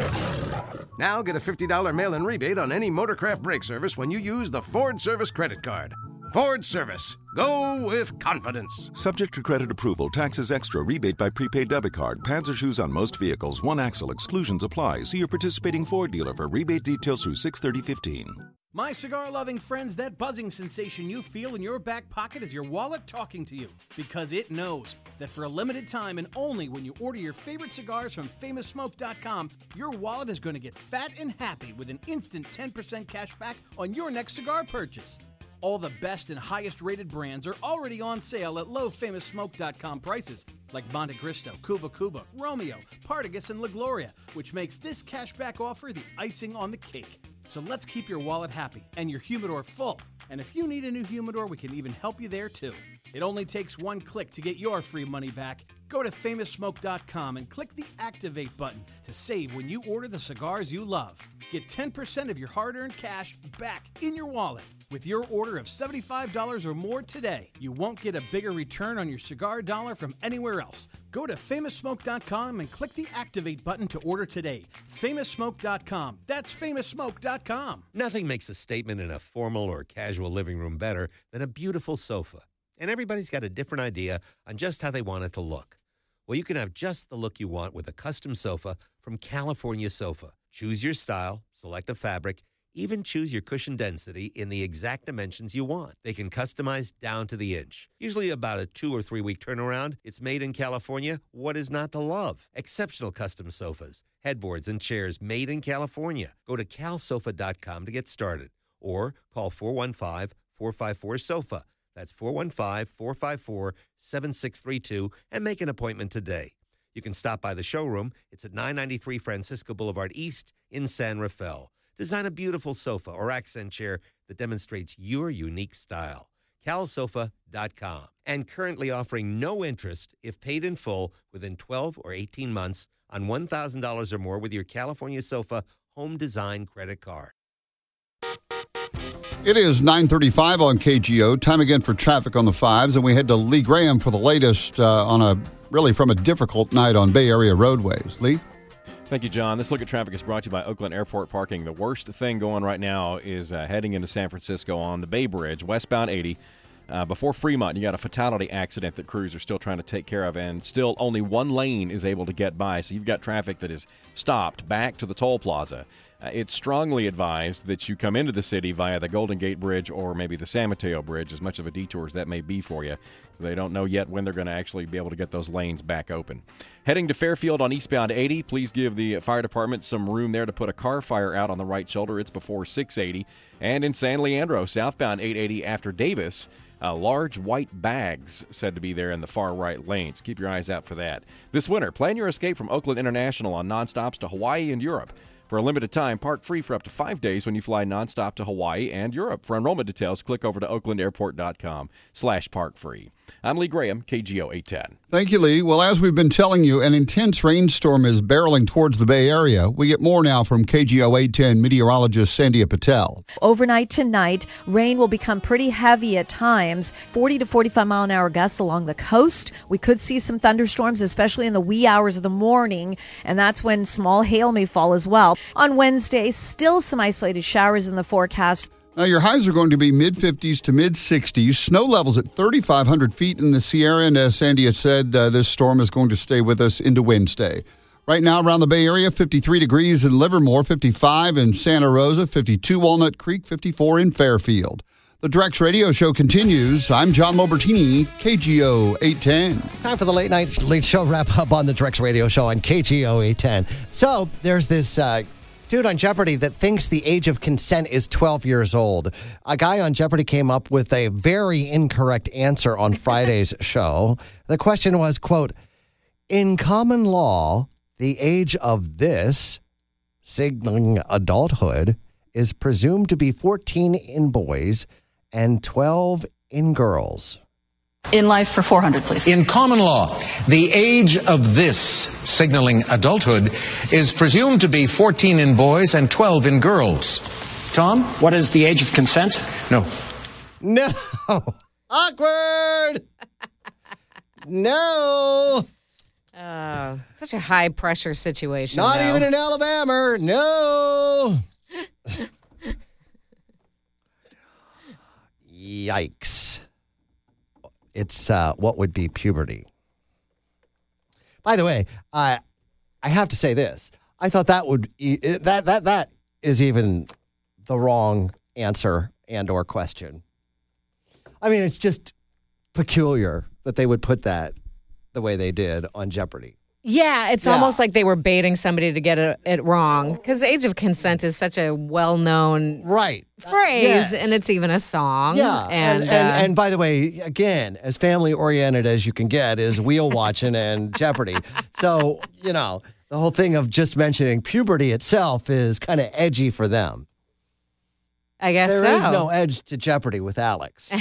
Now get a fifty dollars mail-in rebate on any Motorcraft brake service when you use the Ford Service credit card. Ford Service. Go with confidence. Subject to credit approval. Taxes extra. Rebate by prepaid debit card. Pads or shoes on most vehicles. One axle. Exclusions apply. See your participating Ford dealer for rebate details through six thirty fifteen. My cigar-loving friends, that buzzing sensation you feel in your back pocket is your wallet talking to you. Because it knows that for a limited time and only when you order your favorite cigars from famous smoke dot com, your wallet is going to get fat and happy with an instant ten percent cash back on your next cigar purchase. All the best and highest rated brands are already on sale at low famous smoke dot com prices, like Monte Cristo, Cuba Cuba, Romeo, Partagas, and La Gloria, which makes this cashback offer the icing on the cake. So let's keep your wallet happy and your humidor full. And if you need a new humidor, we can even help you there too. It only takes one click to get your free money back. Go to famous smoke dot com and click the Activate button to save when you order the cigars you love. Get ten percent of your hard-earned cash back in your wallet with your order of seventy-five dollars or more today. You won't get a bigger return on your cigar dollar from anywhere else. Go to famous smoke dot com and click the Activate button to order today. famous smoke dot com. That's famous smoke dot com. Nothing makes a statement in a formal or casual living room better than a beautiful sofa. And everybody's got a different idea on just how they want it to look. Well, you can have just the look you want with a custom sofa from California Sofa. Choose your style, select a fabric, even choose your cushion density in the exact dimensions you want. They can customize down to the inch. Usually about a two or three week turnaround. It's made in California. What is not to love? Exceptional custom sofas, headboards, and chairs made in California. Go to cal sofa dot com to get started or call four one five, four five four, SOFA. That's four one five, four five four, seven six three two and make an appointment today. You can stop by the showroom. It's at nine ninety-three Francisco Boulevard East in San Rafael. Design a beautiful sofa or accent chair that demonstrates your unique style. cal sofa dot com. And currently offering no interest if paid in full within twelve or eighteen months on one thousand dollars or more with your California Sofa Home Design credit card. It is nine thirty-five on K G O. Time again for traffic on the fives, and we head to Lee Graham for the latest uh, on a really from a difficult night on Bay Area roadways. Lee? Thank you, John. This look at traffic is brought to you by Oakland Airport Parking. The worst thing going right now is uh, heading into San Francisco on the Bay Bridge, westbound eighty. Uh, before Fremont, you got a fatality accident that crews are still trying to take care of, and still only one lane is able to get by. So you've got traffic that is stopped back to the toll plaza. Uh, it's strongly advised that you come into the city via the Golden Gate Bridge or maybe the San Mateo Bridge, as much of a detour as that may be for you. They don't know yet when they're going to actually be able to get those lanes back open. Heading to Fairfield on eastbound eighty, please give the fire department some room there to put a car fire out on the right shoulder. It's before six eighty. And in San Leandro, southbound eight eighty after Davis, uh, large white bags said to be there in the far right lanes. Keep your eyes out for that. This winter, plan your escape from Oakland International on nonstops to Hawaii and Europe. For a limited time, park free for up to five days when you fly nonstop to Hawaii and Europe. For enrollment details, click over to oakland airport dot com slash park free. I'm Lee Graham, K G O eight ten. Thank you, Lee. Well, as we've been telling you, an intense rainstorm is barreling towards the Bay Area. We get more now from K G O eight ten meteorologist Sandhya Patel. Overnight tonight, rain will become pretty heavy at times, forty to forty-five mile an hour gusts along the coast. We could see some thunderstorms, especially in the wee hours of the morning, and that's when small hail may fall as well. On Wednesday, still some isolated showers in the forecast. Now, your highs are going to be mid-fifties to mid-sixties. Snow levels at thirty-five hundred feet in the Sierra, and as Sandhya said, uh, this storm is going to stay with us into Wednesday. Right now, around the Bay Area, fifty-three degrees in Livermore, fifty-five in Santa Rosa, fifty-two Walnut Creek, fifty-four in Fairfield. The Drex Radio Show continues. I'm John Lobertini, K G O eight ten. Time for the late night late show wrap up on the Drex Radio Show on K G O eight ten. So there's this uh, dude on Jeopardy that thinks the age of consent is twelve years old. A guy on Jeopardy came up with a very incorrect answer on Friday's show. The question was, quote, in common law, the age of this, signaling adulthood, is presumed to be fourteen in boys and twelve in girls. In life for four hundred, please. In common law, the age of this, signaling adulthood, is presumed to be fourteen in boys and twelve in girls. Tom? What is the age of consent? No. No. Awkward. No. Uh, such a high pressure situation. Not though. even in Alabama. No. Yikes. It's uh, what would be puberty. By the way, I I have to say this. I thought that would that that that is even the wrong answer and or question. I mean, it's just peculiar that they would put that the way they did on Jeopardy. Yeah, it's Yeah. almost like they were baiting somebody to get it, it wrong. Because age of consent is such a well-known right phrase, yes. and it's even a song. Yeah, and and and, uh, and by the way, again, as family-oriented as you can get is wheel watching and Jeopardy. So, you know, the whole thing of just mentioning puberty itself is kind of edgy for them. I guess There so. is no edge to Jeopardy with Alex.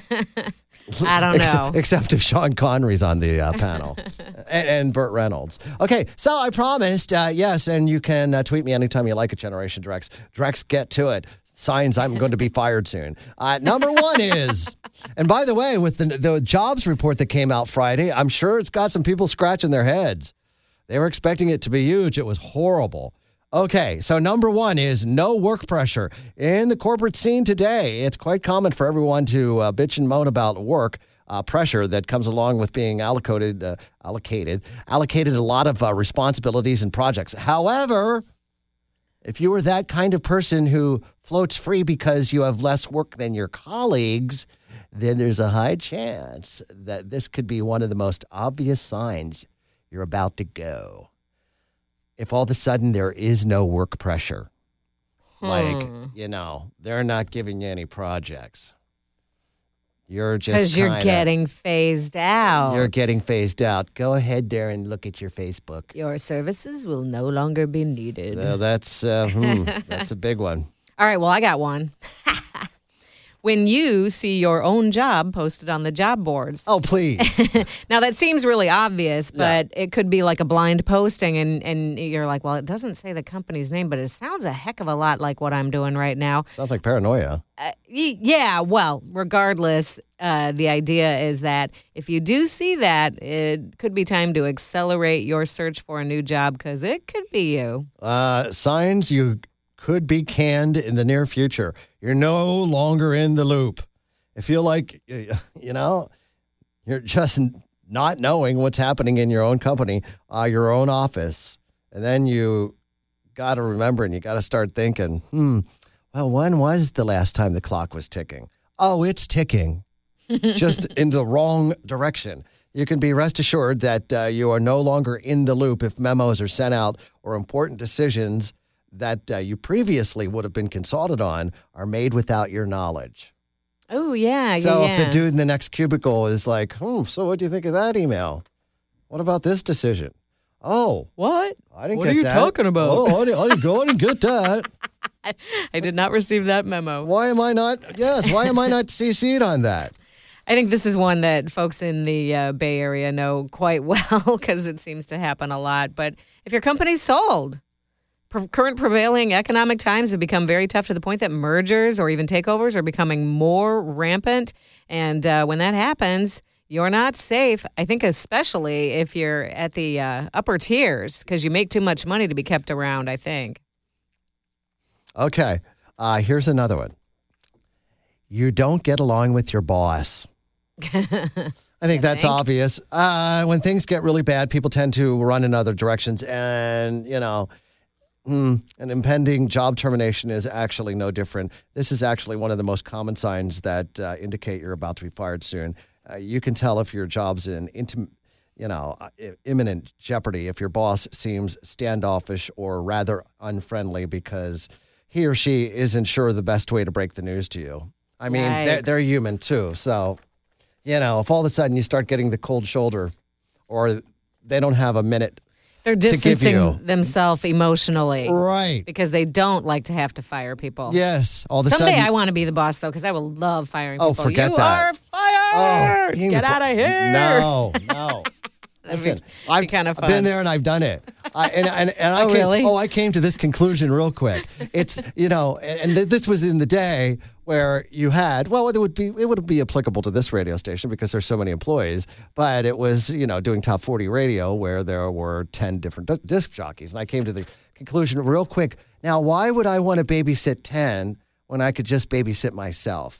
I don't Ex- know. Except if Sean Connery's on the uh, panel and, and Burt Reynolds. Okay, so I promised, uh, yes, and you can uh, tweet me anytime you like at Generation Drex. Drex, get to it. Signs I'm going to be fired soon. Uh, number one is, and by the way, with the, the jobs report that came out Friday, I'm sure it's got some people scratching their heads. They were expecting it to be huge. It was horrible. Okay, so number one is no work pressure. In the corporate scene today, it's quite common for everyone to uh, bitch and moan about work uh, pressure that comes along with being allocated, uh, allocated, allocated a lot of uh, responsibilities and projects. However, if you were that kind of person who floats free because you have less work than your colleagues, then there's a high chance that this could be one of the most obvious signs you're about to go. If all of a sudden there is no work pressure, hmm. like, you know, they're not giving you any projects. You're just Because you're kinda, getting phased out. You're getting phased out. Go ahead there and look at your Facebook. Your services will no longer be needed. Uh, that's, uh, hmm, that's a big one. All right, well, I got one. When you see your own job posted on the job boards. Oh, please. Now, that seems really obvious, but yeah. It could be like a blind posting, and, and you're like, well, it doesn't say the company's name, but it sounds a heck of a lot like what I'm doing right now. Sounds like paranoia. Uh, y- yeah, well, regardless, uh, the idea is that if you do see that, it could be time to accelerate your search for a new job because it could be you. Uh, signs you could be canned in the near future. You're no longer in the loop. I feel like, you know, you're just not knowing what's happening in your own company, uh, your own office. And then you got to remember and you got to start thinking, hmm, well, when was the last time the clock was ticking? Oh, it's ticking, just in the wrong direction. You can be rest assured that uh, you are no longer in the loop if memos are sent out or important decisions that uh, you previously would have been consulted on are made without your knowledge. Oh, yeah. So yeah, if yeah. the dude in the next cubicle is like, hmm, so what do you think of that email? What about this decision? Oh. What? I didn't what get are you that. talking about? Oh, I didn't, I didn't go. I didn't get that. I did not receive that memo. Why am I not? Yes, why am I not C C'd on that? I think this is one that folks in the uh, Bay Area know quite well because it seems to happen a lot. But if your company's sold, pre- current prevailing economic times have become very tough to the point that mergers or even takeovers are becoming more rampant. And uh, when that happens, you're not safe. I think especially if you're at the uh, upper tiers because you make too much money to be kept around, I think. Okay, uh, here's another one. You don't get along with your boss. I think that's think? obvious. Uh, when things get really bad, people tend to run in other directions. And, you know, mm, an impending job termination is actually no different. This is actually one of the most common signs that uh, indicate you're about to be fired soon. Uh, you can tell if your job's in intim- you know, uh, imminent jeopardy if your boss seems standoffish or rather unfriendly because he or she isn't sure the best way to break the news to you. I mean, they're, they're human too. So, you know, if all of a sudden you start getting the cold shoulder or they don't have a minute They're to give distancing you. themselves emotionally. Right. Because they don't like to have to fire people. Yes. All of a Someday sudden. I want to be the boss, though, because I will love firing Oh, people. forget you that. are fired! Oh, being Get the- out of here! No, no. Listen, I've, kind of I've been there and I've done it. I, and and, and I Oh, came, really? Oh, I came to this conclusion real quick. It's, you know, and, and th- this was in the day where you had, well, it would be it would be applicable to this radio station because there's so many employees, but it was, you know, doing top forty radio where there were ten different d- disc jockeys. And I came to the conclusion real quick. Now, why would I want to babysit ten when I could just babysit myself?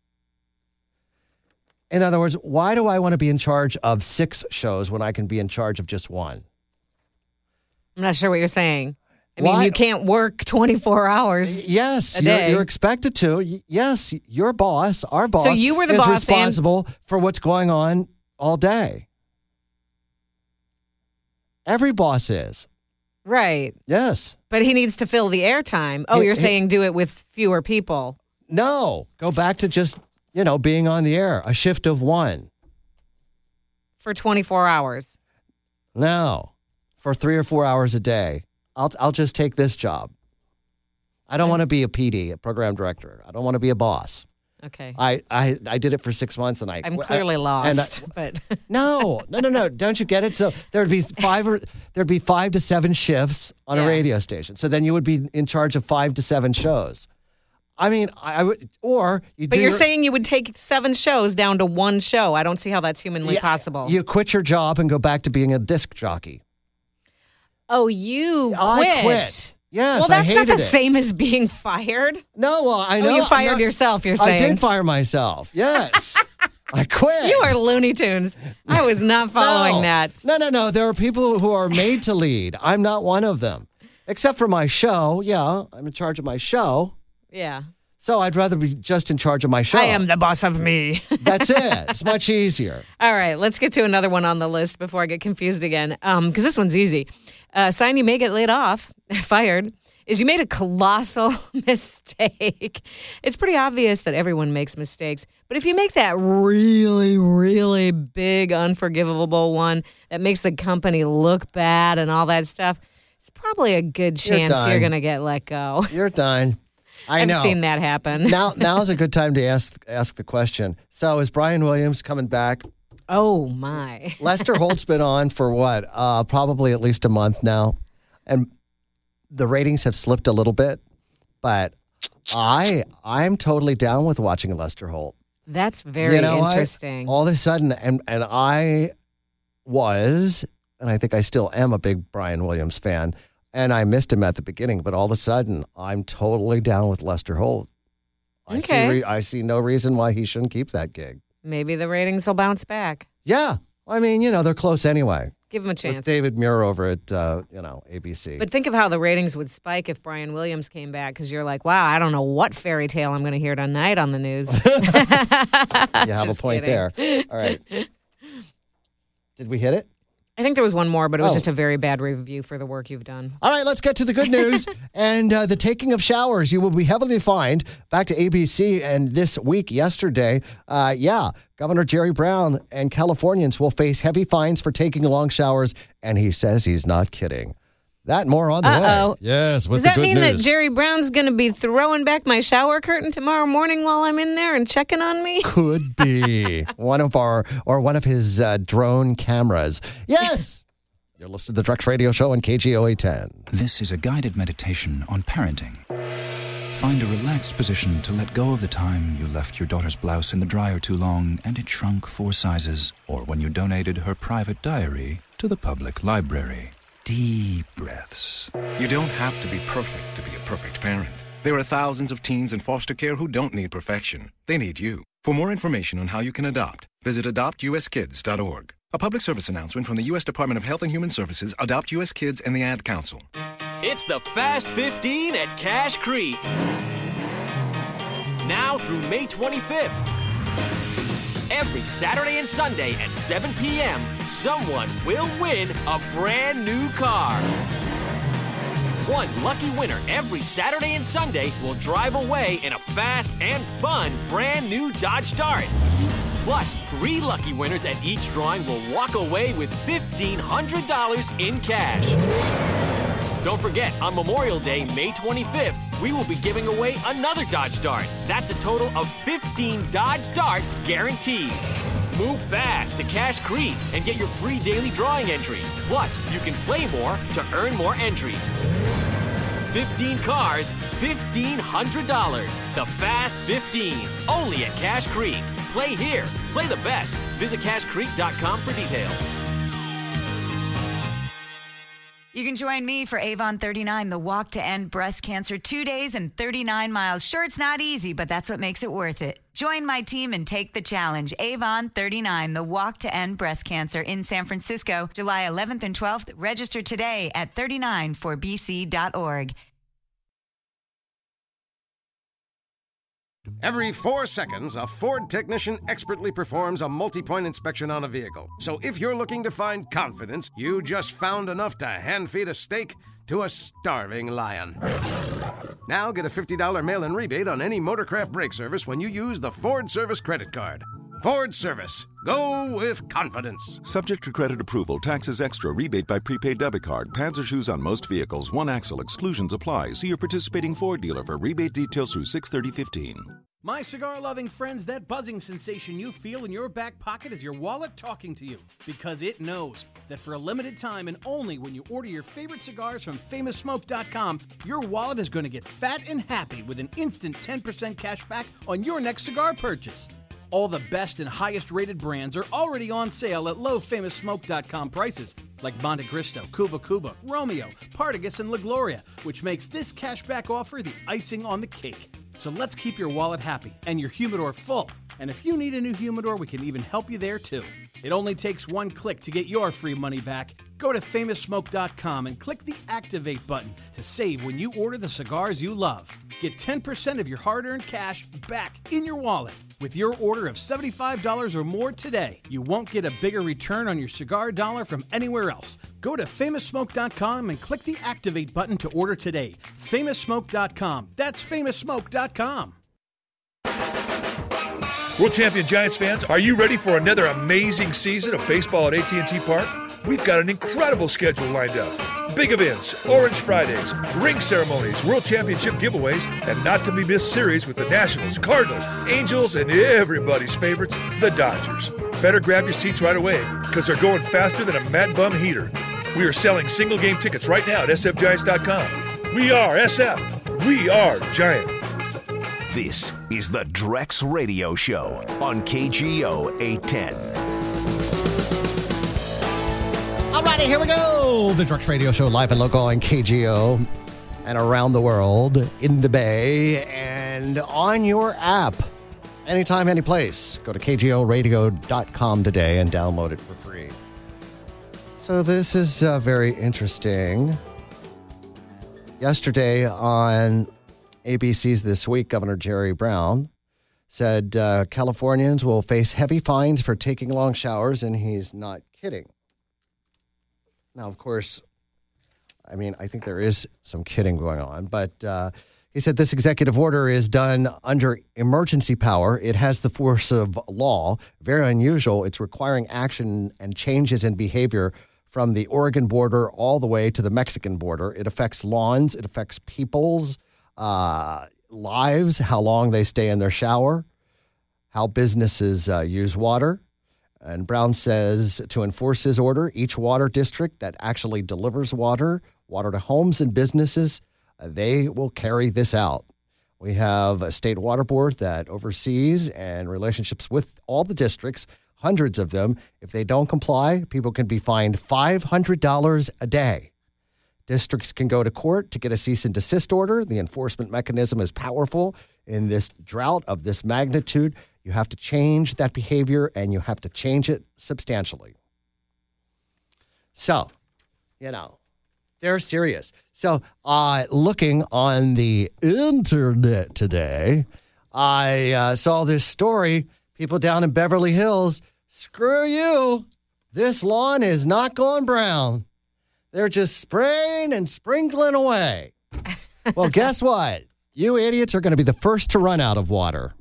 In other words, why do I want to be in charge of six shows when I can be in charge of just one? I'm not sure what you're saying. I mean, Why- you can't work twenty-four hours. Yes, a you're, day. you're expected to. Y- Yes, your boss, our boss, So you were the is boss and- responsible for what's going on all day. Every boss is. Right. Yes. But he needs to fill the airtime. Oh, He- you're he- saying do it with fewer people. No, go back to just, you know, being on the air, a shift of one. For twenty-four hours. No, for three or four hours a day. I'll I'll just take this job. I don't want to be a P D, a program director. I don't want to be a boss. Okay. I, I, I did it for six months and I I'm clearly I, lost, and I, but no, no, no, no. Don't you get it? So there'd be five or there'd be five to seven shifts on Yeah. a radio station. So then you would be in charge of five to seven shows. I mean, I, I would, or you. But do you're your- saying you would take seven shows down to one show. I don't see how that's humanly Yeah, possible. You quit your job and go back to being a disc jockey. oh, you quit. I quit. Yes, well, I that's not the hated it. same as being fired. No, well, I Oh, know. you I'm fired not- yourself, you're I saying. did fire myself. Yes. I quit. You are Looney Tunes. I was not following no. that. No, no, no. There are people who are made to lead. I'm not one of them. Except for my show. Yeah, I'm in charge of my show. Yeah. So I'd rather be just in charge of my show. I am the boss of me. That's it. It's much easier. All right, let's get to another one on the list before I get confused again. Um, because this one's easy. Uh, sign you may get laid off, fired, is you made a colossal mistake. It's pretty obvious that everyone makes mistakes. But if you make that really, really big, unforgivable one that makes the company look bad and all that stuff, it's probably a good You're chance done. you're going to get let go. You're done. I I've know. seen that happen. now, now's a good time to ask ask the question. So, is Brian Williams coming back? Oh, my. Lester Holt's been on for what? Uh, probably at least a month now. And the ratings have slipped a little bit, but I I'm totally down with watching Lester Holt. That's very You know what? interesting. All of a sudden, and and I was, and I think I still am a big Brian Williams fan, and I missed him at the beginning, but all of a sudden, I'm totally down with Lester Holt. I see Okay. re- I see no reason why he shouldn't keep that gig. Maybe the ratings will bounce back. Yeah, I mean, you know, they're close anyway. Give him a With chance. David Muir over at uh, you know A B C. But think of how the ratings would spike if Brian Williams came back, because you're like, wow, I don't know what fairy tale I'm going to hear tonight on the news. You have a Just point kidding. there. All right. Did we hit it? I think there was one more, but it was Oh. just a very bad review for the work you've done. All right, let's get to the good news. and uh, the taking of showers. You will be heavily fined. Back to A B C, and this week, yesterday, uh, yeah, Governor Jerry Brown and Californians will face heavy fines for taking long showers, and he says he's not kidding. That and more on the Uh-oh. way. Yes, with Does the that good mean that news. Jerry Brown's going to be throwing back my shower curtain tomorrow morning while I'm in there and checking on me? Could be one of our or one of his uh, drone cameras. Yes. You're listening to the Drex Radio Show on K G O A ten. This is a guided meditation on parenting. Find a relaxed position to let go of the time you left your daughter's blouse in the dryer too long and it shrunk four sizes, or when you donated her private diary to the public library. Deep breaths. You don't have to be perfect to be a perfect parent. There are thousands of teens in foster care who don't need perfection. They need you. For more information on how you can adopt, visit adopt u s kids dot org. A public service announcement from the U S Department of Health and Human Services, Adopt U S Kids, and the Ad Council. It's the Fast fifteen at Cache Creek. Now through May twenty-fifth. Every Saturday and Sunday at seven p.m., someone will win a brand new car. One lucky winner every Saturday and Sunday will drive away in a fast and fun brand new Dodge Dart. Plus, three lucky winners at each drawing will walk away with fifteen hundred dollars in cash. Don't forget, on Memorial Day, May twenty-fifth, we will be giving away another Dodge Dart. That's a total of fifteen Dodge Darts guaranteed. Move fast to Cache Creek and get your free daily drawing entry. Plus, you can play more to earn more entries. fifteen cars, fifteen hundred dollars. The Fast fifteen, only at Cache Creek. Play here. Play the best. Visit cache creek dot com for details. You can join me for Avon thirty-nine, the walk to end breast cancer, two days and thirty-nine miles. Sure, it's not easy, but that's what makes it worth it. Join my team and take the challenge. Avon thirty-nine, the walk to end breast cancer in San Francisco, July eleventh and twelfth. Register today at thirty-nine four b c dot org. Every four seconds, a Ford technician expertly performs a multi-point inspection on a vehicle. So if you're looking to find confidence, you just found enough to hand-feed a steak to a starving lion. Now get a fifty dollars mail-in rebate on any Motorcraft brake service when you use the Ford Service Credit Card. Ford Service. Go with confidence. Subject to credit approval, taxes extra, rebate by prepaid debit card, pads or shoes on most vehicles, one axle, exclusions apply. See your participating Ford dealer for rebate details through six thirty fifteen. My cigar-loving friends, that buzzing sensation you feel in your back pocket is your wallet talking to you. Because it knows that for a limited time and only when you order your favorite cigars from famous smoke dot com, your wallet is going to get fat and happy with an instant ten percent cash back on your next cigar purchase. All the best and highest rated brands are already on sale at low famous smoke dot com prices, like Monte Cristo, Cuba Cuba, Romeo, Partagas, and La Gloria, which makes this cashback offer the icing on the cake. So let's keep your wallet happy and your humidor full. And if you need a new humidor, we can even help you there too. It only takes one click to get your free money back. Go to famous smoke dot com and click the Activate button to save when you order the cigars you love. Get ten percent of your hard-earned cash back in your wallet with your order of seventy-five dollars or more today. You won't get a bigger return on your cigar dollar from anywhere else. Go to famous smoke dot com and click the Activate button to order today. famous smoke dot com. That's famous smoke dot com. World Champion Giants fans, are you ready for another amazing season of baseball at A T and T Park? We've got an incredible schedule lined up. Big events, Orange Fridays, ring ceremonies, World Championship giveaways, and not to be missed series with the Nationals, Cardinals, Angels, and everybody's favorites, the Dodgers. Better grab your seats right away because they're going faster than a Mad Bum heater. We are selling single game tickets right now at S F Giants dot com. We are S F. We are Giant. This is the Drex Radio Show on K G O eight ten. All righty, here we go. The Drex Radio Show live and local on K G O and around the world in the Bay and on your app. Anytime, any place. Go to K G O radio dot com today and download it for free. So this is uh, very interesting. Yesterday on A B C's This Week, Governor Jerry Brown said uh, Californians will face heavy fines for taking long showers, and he's not kidding. Now, of course, I mean, I think there is some kidding going on, but uh, he said this executive order is done under emergency power. It has the force of law. Very unusual. It's requiring action and changes in behavior from the Oregon border all the way to the Mexican border. It affects lawns. It affects people's uh, lives, how long they stay in their shower, how businesses uh, use water. And Brown says to enforce his order, each water district that actually delivers water, water to homes and businesses, uh, they will carry this out. We have a state water board that oversees and relationships with all the districts, hundreds of them. If they don't comply, people can be fined five hundred dollars a day. Districts can go to court to get a cease and desist order. The enforcement mechanism is powerful in this drought of this magnitude. You have to change that behavior, and you have to change it substantially. So, you know, they're serious. So, uh, looking on the internet today, I uh, saw this story. People down in Beverly Hills, screw you. This lawn is not going brown. They're just spraying and sprinkling away. Well, guess what? You idiots are going to be the first to run out of water.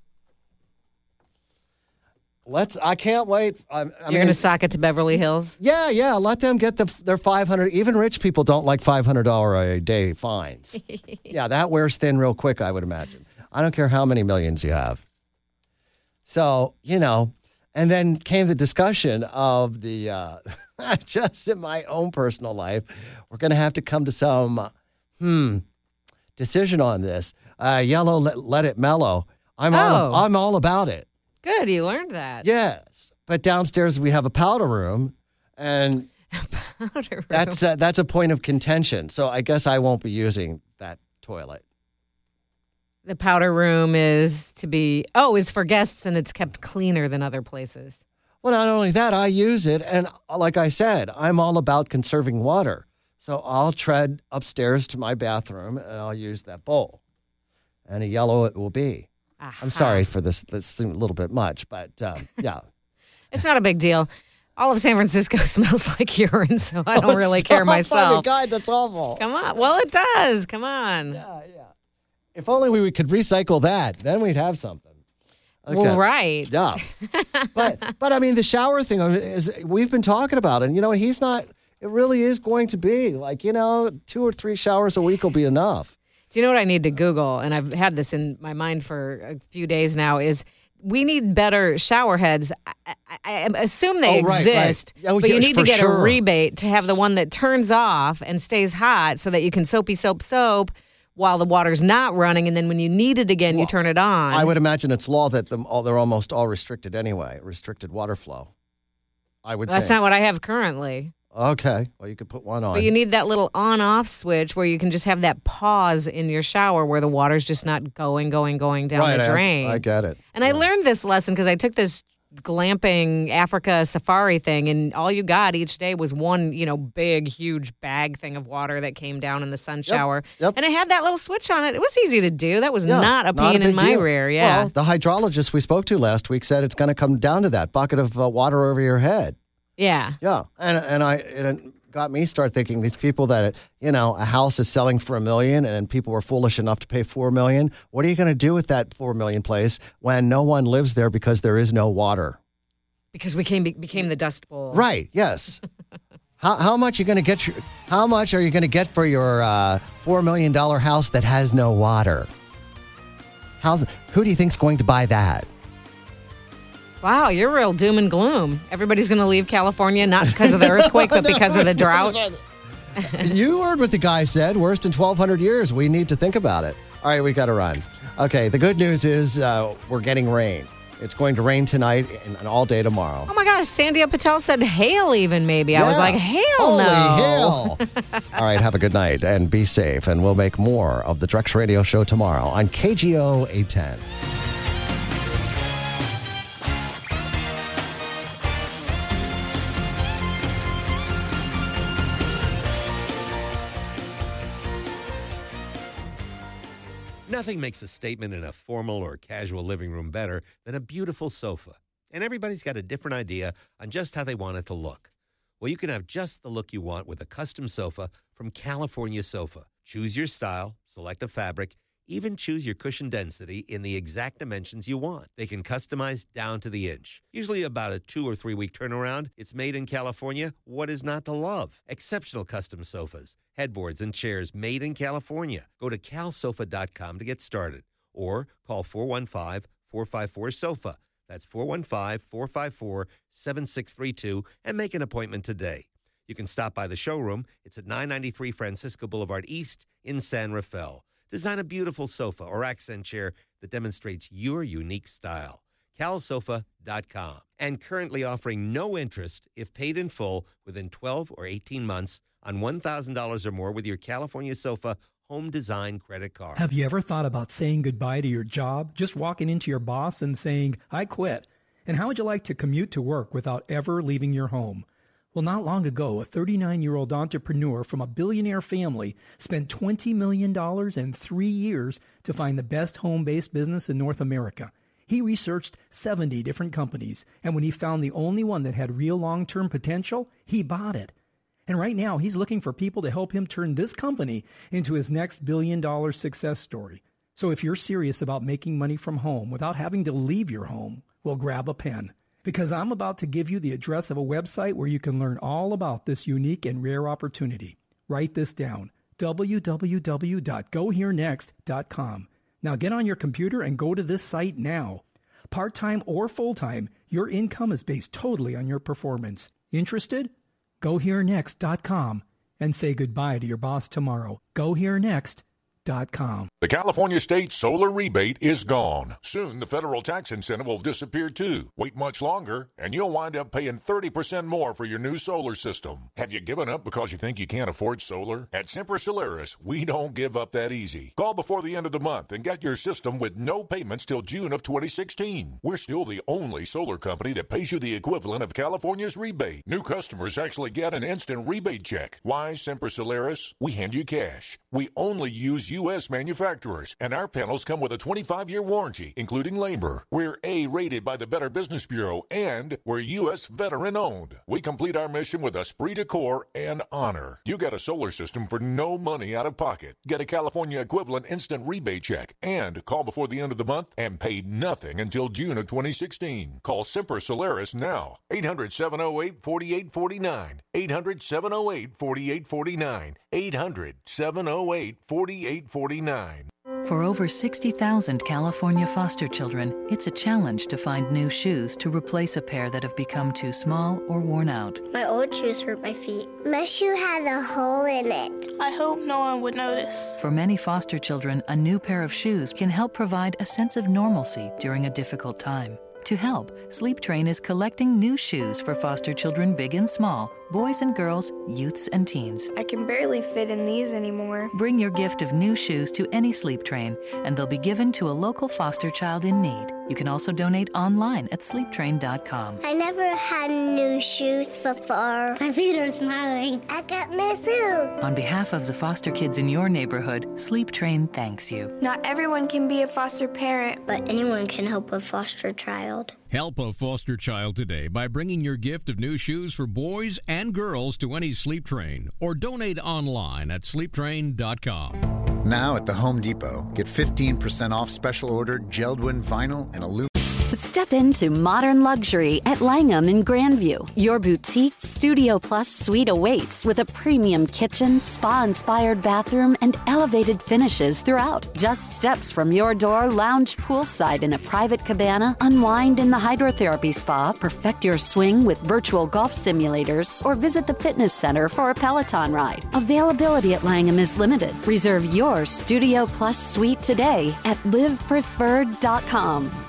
Let's. I can't wait. I, I You're going to sock it to Beverly Hills? Yeah, yeah. Let them get the, their five hundred dollars. Even rich people don't like five hundred dollars a day fines. Yeah, that wears thin real quick, I would imagine. I don't care how many millions you have. So, you know, and then came the discussion of the, uh, just in my own personal life, we're going to have to come to some, hmm, decision on this. Uh, yellow, let, let it mellow. I'm, oh. all, I'm all about it. Good, you learned that. Yes, but downstairs we have a powder room, and powder room. that's uh, that's a point of contention. So I guess I won't be using that toilet. The powder room is to be, oh, is for guests, and it's kept cleaner than other places. Well, not only that, I use it, and like I said, I'm all about conserving water. So I'll tread upstairs to my bathroom, and I'll use that bowl, and a yellow it will be. Aha. I'm sorry for this. This seemed a little bit much, but um, yeah. It's not a big deal. All of San Francisco smells like urine, so I don't oh, really stop. care myself. Oh, my God, that's awful. Come on. Well, it does. Come on. Yeah, yeah. If only we could recycle that, then we'd have something. Well, right. Yeah. but but I mean, the shower thing is we've been talking about it. And, you know, he's not. It really is going to be like, you know, two or three showers a week will be enough. Do you know what I need to Google? And I've had this in my mind for a few days now. Is we need better shower heads. I, I, I assume they oh, right, exist, right. Oh, but you yes, need to for get sure. a rebate to have the one that turns off and stays hot so that you can soapy soap soap while the water's not running, and then when you need it again, Well, you turn it on. I would imagine it's law that them all, they're almost all restricted anyway, restricted water flow. I would. That's think. not what I have currently. Okay, well, you could put one on. But you need that little on-off switch where you can just have that pause in your shower where the water's just not going, going, going down right, the I- drain. I, get it. And I learned this lesson because I took this glamping Africa safari thing, and all you got each day was one, you know, big, huge bag thing of water that came down in the sun shower. yep. And it had that little switch on it. It was easy to do. That was Yeah, not a pain big in my deal. rear. Yeah. Well, the hydrologist we spoke to last week said it's going to come down to that bucket of uh, water over your head. yeah. Yeah, and and I it got me start thinking these people that you know a house is selling for a million and people were foolish enough to pay four million. What are you going to do with that four million place when no one lives there because there is no water? Because we came, became the Dust Bowl. Right. Yes. how how much are you going to get? Your, how much are you going to get for your uh, four million dollar house that has no water? How's who do you think's going to buy that? Wow, you're real doom and gloom. Everybody's going to leave California, not because of the earthquake, but because of the drought. You heard what the guy said. Worst in twelve hundred years. We need to think about it. All right, we got to run. Okay, the good news is uh, we're getting rain. It's going to rain tonight and, and all day tomorrow. Oh my gosh, Sandia Patel said hail even maybe. I was Yeah. like, hail Holy no. hail. All right, have a good night and be safe. And we'll make more of the Drex Radio Show tomorrow on K G O eight ten. Nothing makes a statement in a formal or casual living room better than a beautiful sofa. And everybody's got a different idea on just how they want it to look. Well, you can have just the look you want with a custom sofa from California Sofa. Choose your style, select a fabric, even choose your cushion density in the exact dimensions you want. They can customize down to the inch. Usually about a two or three week turnaround. It's made in California. What is not to love? Exceptional custom sofas, headboards, and chairs made in California. Go to cal sofa dot com to get started or call four one five, four five four, SOFA. That's four one five, four five four, seven six three two and make an appointment today. You can stop by the showroom. It's at nine ninety-three Francisco Boulevard East in San Rafael. Design a beautiful sofa or accent chair that demonstrates your unique style. cal sofa dot com. And currently offering no interest if paid in full within twelve or eighteen months on one thousand dollars or more with your California Sofa home design credit card. Have you ever thought about saying goodbye to your job? Just walking into your boss and saying, I quit. And how would you like to commute to work without ever leaving your home? Well, not long ago, a thirty-nine-year-old entrepreneur from a billionaire family spent twenty million dollars in three years to find the best home-based business in North America. He researched seventy different companies, and when he found the only one that had real long-term potential, he bought it. And right now, he's looking for people to help him turn this company into his next billion-dollar success story. So if you're serious about making money from home without having to leave your home, well, grab a pen. Because I'm about to give you the address of a website where you can learn all about this unique and rare opportunity. Write this down, w w w dot go here next dot com. Now get on your computer and go to this site now. Part-time or full-time, your income is based totally on your performance. Interested? go here next dot com and say goodbye to your boss tomorrow. go here next dot com. The California State Solar Rebate is gone. Soon, the federal tax incentive will disappear too. Wait much longer, and you'll wind up paying thirty percent more for your new solar system. Have you given up because you think you can't afford solar? At Semper Solaris, we don't give up that easy. Call before the end of the month and get your system with no payments till June of twenty sixteen. We're still the only solar company that pays you the equivalent of California's rebate. New customers actually get an instant rebate check. Why Semper Solaris? We hand you cash. We only use U S manufacturers, and our panels come with a twenty-five year warranty, including labor. We're A-rated by the Better Business Bureau, and we're U S veteran-owned. We complete our mission with esprit de corps and honor. You get a solar system for no money out of pocket. Get a California equivalent instant rebate check, and call before the end of the month and pay nothing until June of twenty sixteen. Call Semper Solaris now. eight hundred, seven oh eight, four eight four nine. eight hundred, seven oh eight, four eight four nine. eight hundred, seven oh eight, four eight four nine. For over sixty thousand California foster children, it's a challenge to find new shoes to replace a pair that have become too small or worn out. My old shoes hurt my feet. My shoe has a hole in it. I hope no one would notice. For many foster children, a new pair of shoes can help provide a sense of normalcy during a difficult time. To help, Sleep Train is collecting new shoes for foster children big and small, boys and girls, youths and teens. I can barely fit in these anymore. Bring your gift of new shoes to any Sleep Train, and they'll be given to a local foster child in need. You can also donate online at sleep train dot com. I never had new shoes before. My feet are smiling. I got new shoes. On behalf of the foster kids in your neighborhood, Sleep Train thanks you. Not everyone can be a foster parent, but anyone can help a foster child. Help a foster child today by bringing your gift of new shoes for boys and girls to any Sleep Train, or donate online at sleep train dot com. Now at the Home Depot, get fifteen percent off special ordered Geldwin vinyl and aluminum. Step into modern luxury at Langham in Grandview. Your boutique Studio Plus suite awaits with a premium kitchen, spa-inspired bathroom, and elevated finishes throughout. Just steps from your door, lounge poolside in a private cabana, unwind in the hydrotherapy spa, perfect your swing with virtual golf simulators, or visit the fitness center for a Peloton ride. Availability at Langham is limited. Reserve your Studio Plus suite today at live preferred dot com.